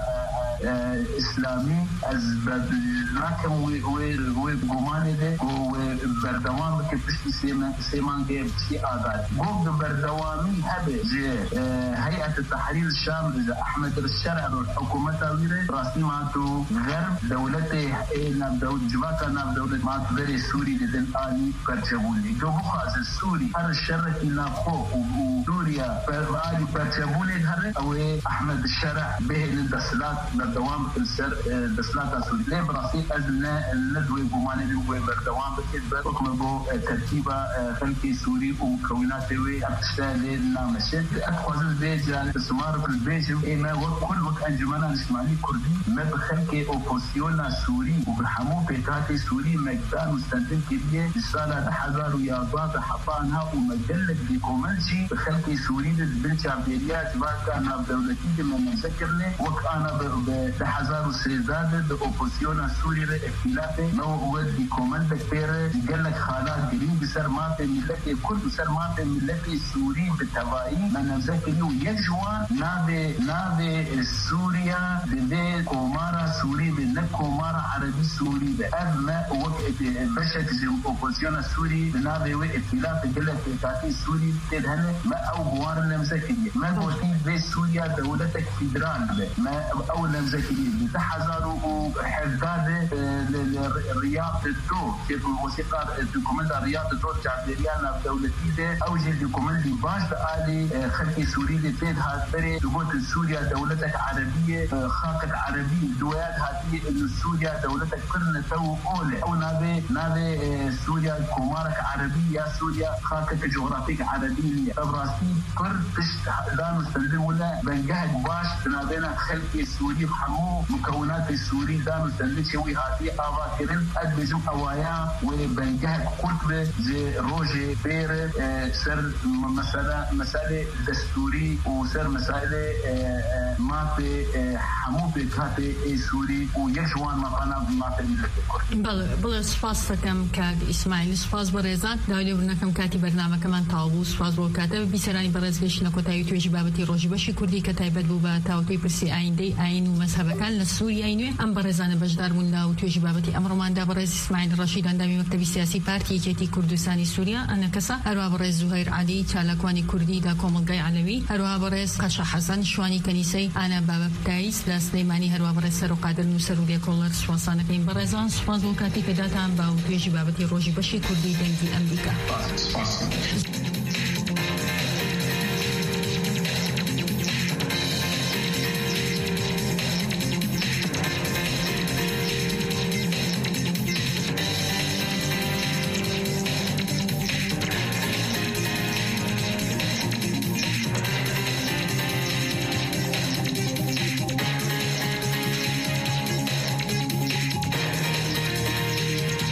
Speaker 6: اسلامي از لكن وي جمانه ده وبردوام كبسي سيمان سيمان جيب سي آداد قوم بردوامي هبه هيئة التحرير الشام إذا أحمد الشرع والحكومة تاويره راسي ماتو غرب دولته ناب دولة جماعة ناب دولة ماتو غير سوري لدن آلي برشبولي جو بخاز السوري هر الشرق نابخو وسوريا آلي برشبولي هر أو أحمد الشرع به للدسلات بردوام السر دسلات سوري ليه براسي أزلنا الندوي بماني بردوام بكذبه وكما بو ترتيبة خلقي سوري ومكوناته وأبتشتالي نامشت أتخوز البيج استثمار في البيج إما وكل وقت أنجمنا نشمالي كردي ما بخلقي أوبوسيونا سوري وبحمو بيتاتي سوري مجدان مستندن كبير رسالة حذار وياضات حطانها ومجلد بيكومنشي بخلقي سوري بالبنش عبداليات باكا دولتي من نذكرني وقت أنا بحذار وسيزاد بأوبوسيونا سوري اختلافي نو ود بيكومن بكتير جل قال لك خالات قريب بسر ما في ملتي كل بسر ما في ملتي سوري بالتبعي من نذكري ويجوا نابي نابي سوريا بدي كومارا سوري بدنا كومارا عربي سوري بأما وقت بشك الأوبوزيون السوري نابي وائتلاف الدولة التاتي السوري تدهن ما أو بوار نمزكري ما بوتي في سوريا دولتك فيدرال ما أو نمزكري بتحذروا حداد الرياض الدو كيف الموسيقى دوكومنت الرياض الدو تعبيريانا دولتي ده أو جل دوكومنت باش آلي خلقي سوري لتيد هاتبري لغوت سوريا دولتك عربية خاقت عربي دوات هاتي سوريا دولتك كرنا تو أولى أو نابي نابي سوريا كومارك عربية سوريا خاقت جغرافيك عربية براسي كر تشت دانو سندولا بنجهد باش نابينا خلقي سوري بحمو مكونات السوري دانو سندل شوي هاتي آبا كرن أدبزو أوايا وبنجهد قرب زي روجي بير سر مسألة مسألة دستوري وسر مسألة ما في حمو بكاتي سوري ويجوان ما قنا ما في الملك
Speaker 2: بله بله سپاس کم کاد اسماعیل سپاس برزان دایلی ورنکم کاتی برنامه کمان تاوبو سپاس بو کاتب بیسرانی برزگشت نکوتای توی جبابتی روزی باشی کردی کتای بد بو با تاوتی پرسی آینده آین و مذهب کان لسوری آینه ام برزان بجدار موندا و توی جبابتی امرمان دا برز اسماعیل رشید اندامی مکتبی سیاسی پارتی کتی کردستانی سوریا انا کسا هروا برز زهیر عادی چالکوانی کردی دا کوملگای علوی هروا برز قشا حسن شوانی کنیسه انا باب تایس لسلیمانی هروا برز سر قادر نسروی کولر سواسانه کیم برزان سپاس بو کاتی کداتام با و توی جبابتی روزی باشی کردی دنگی امریکا.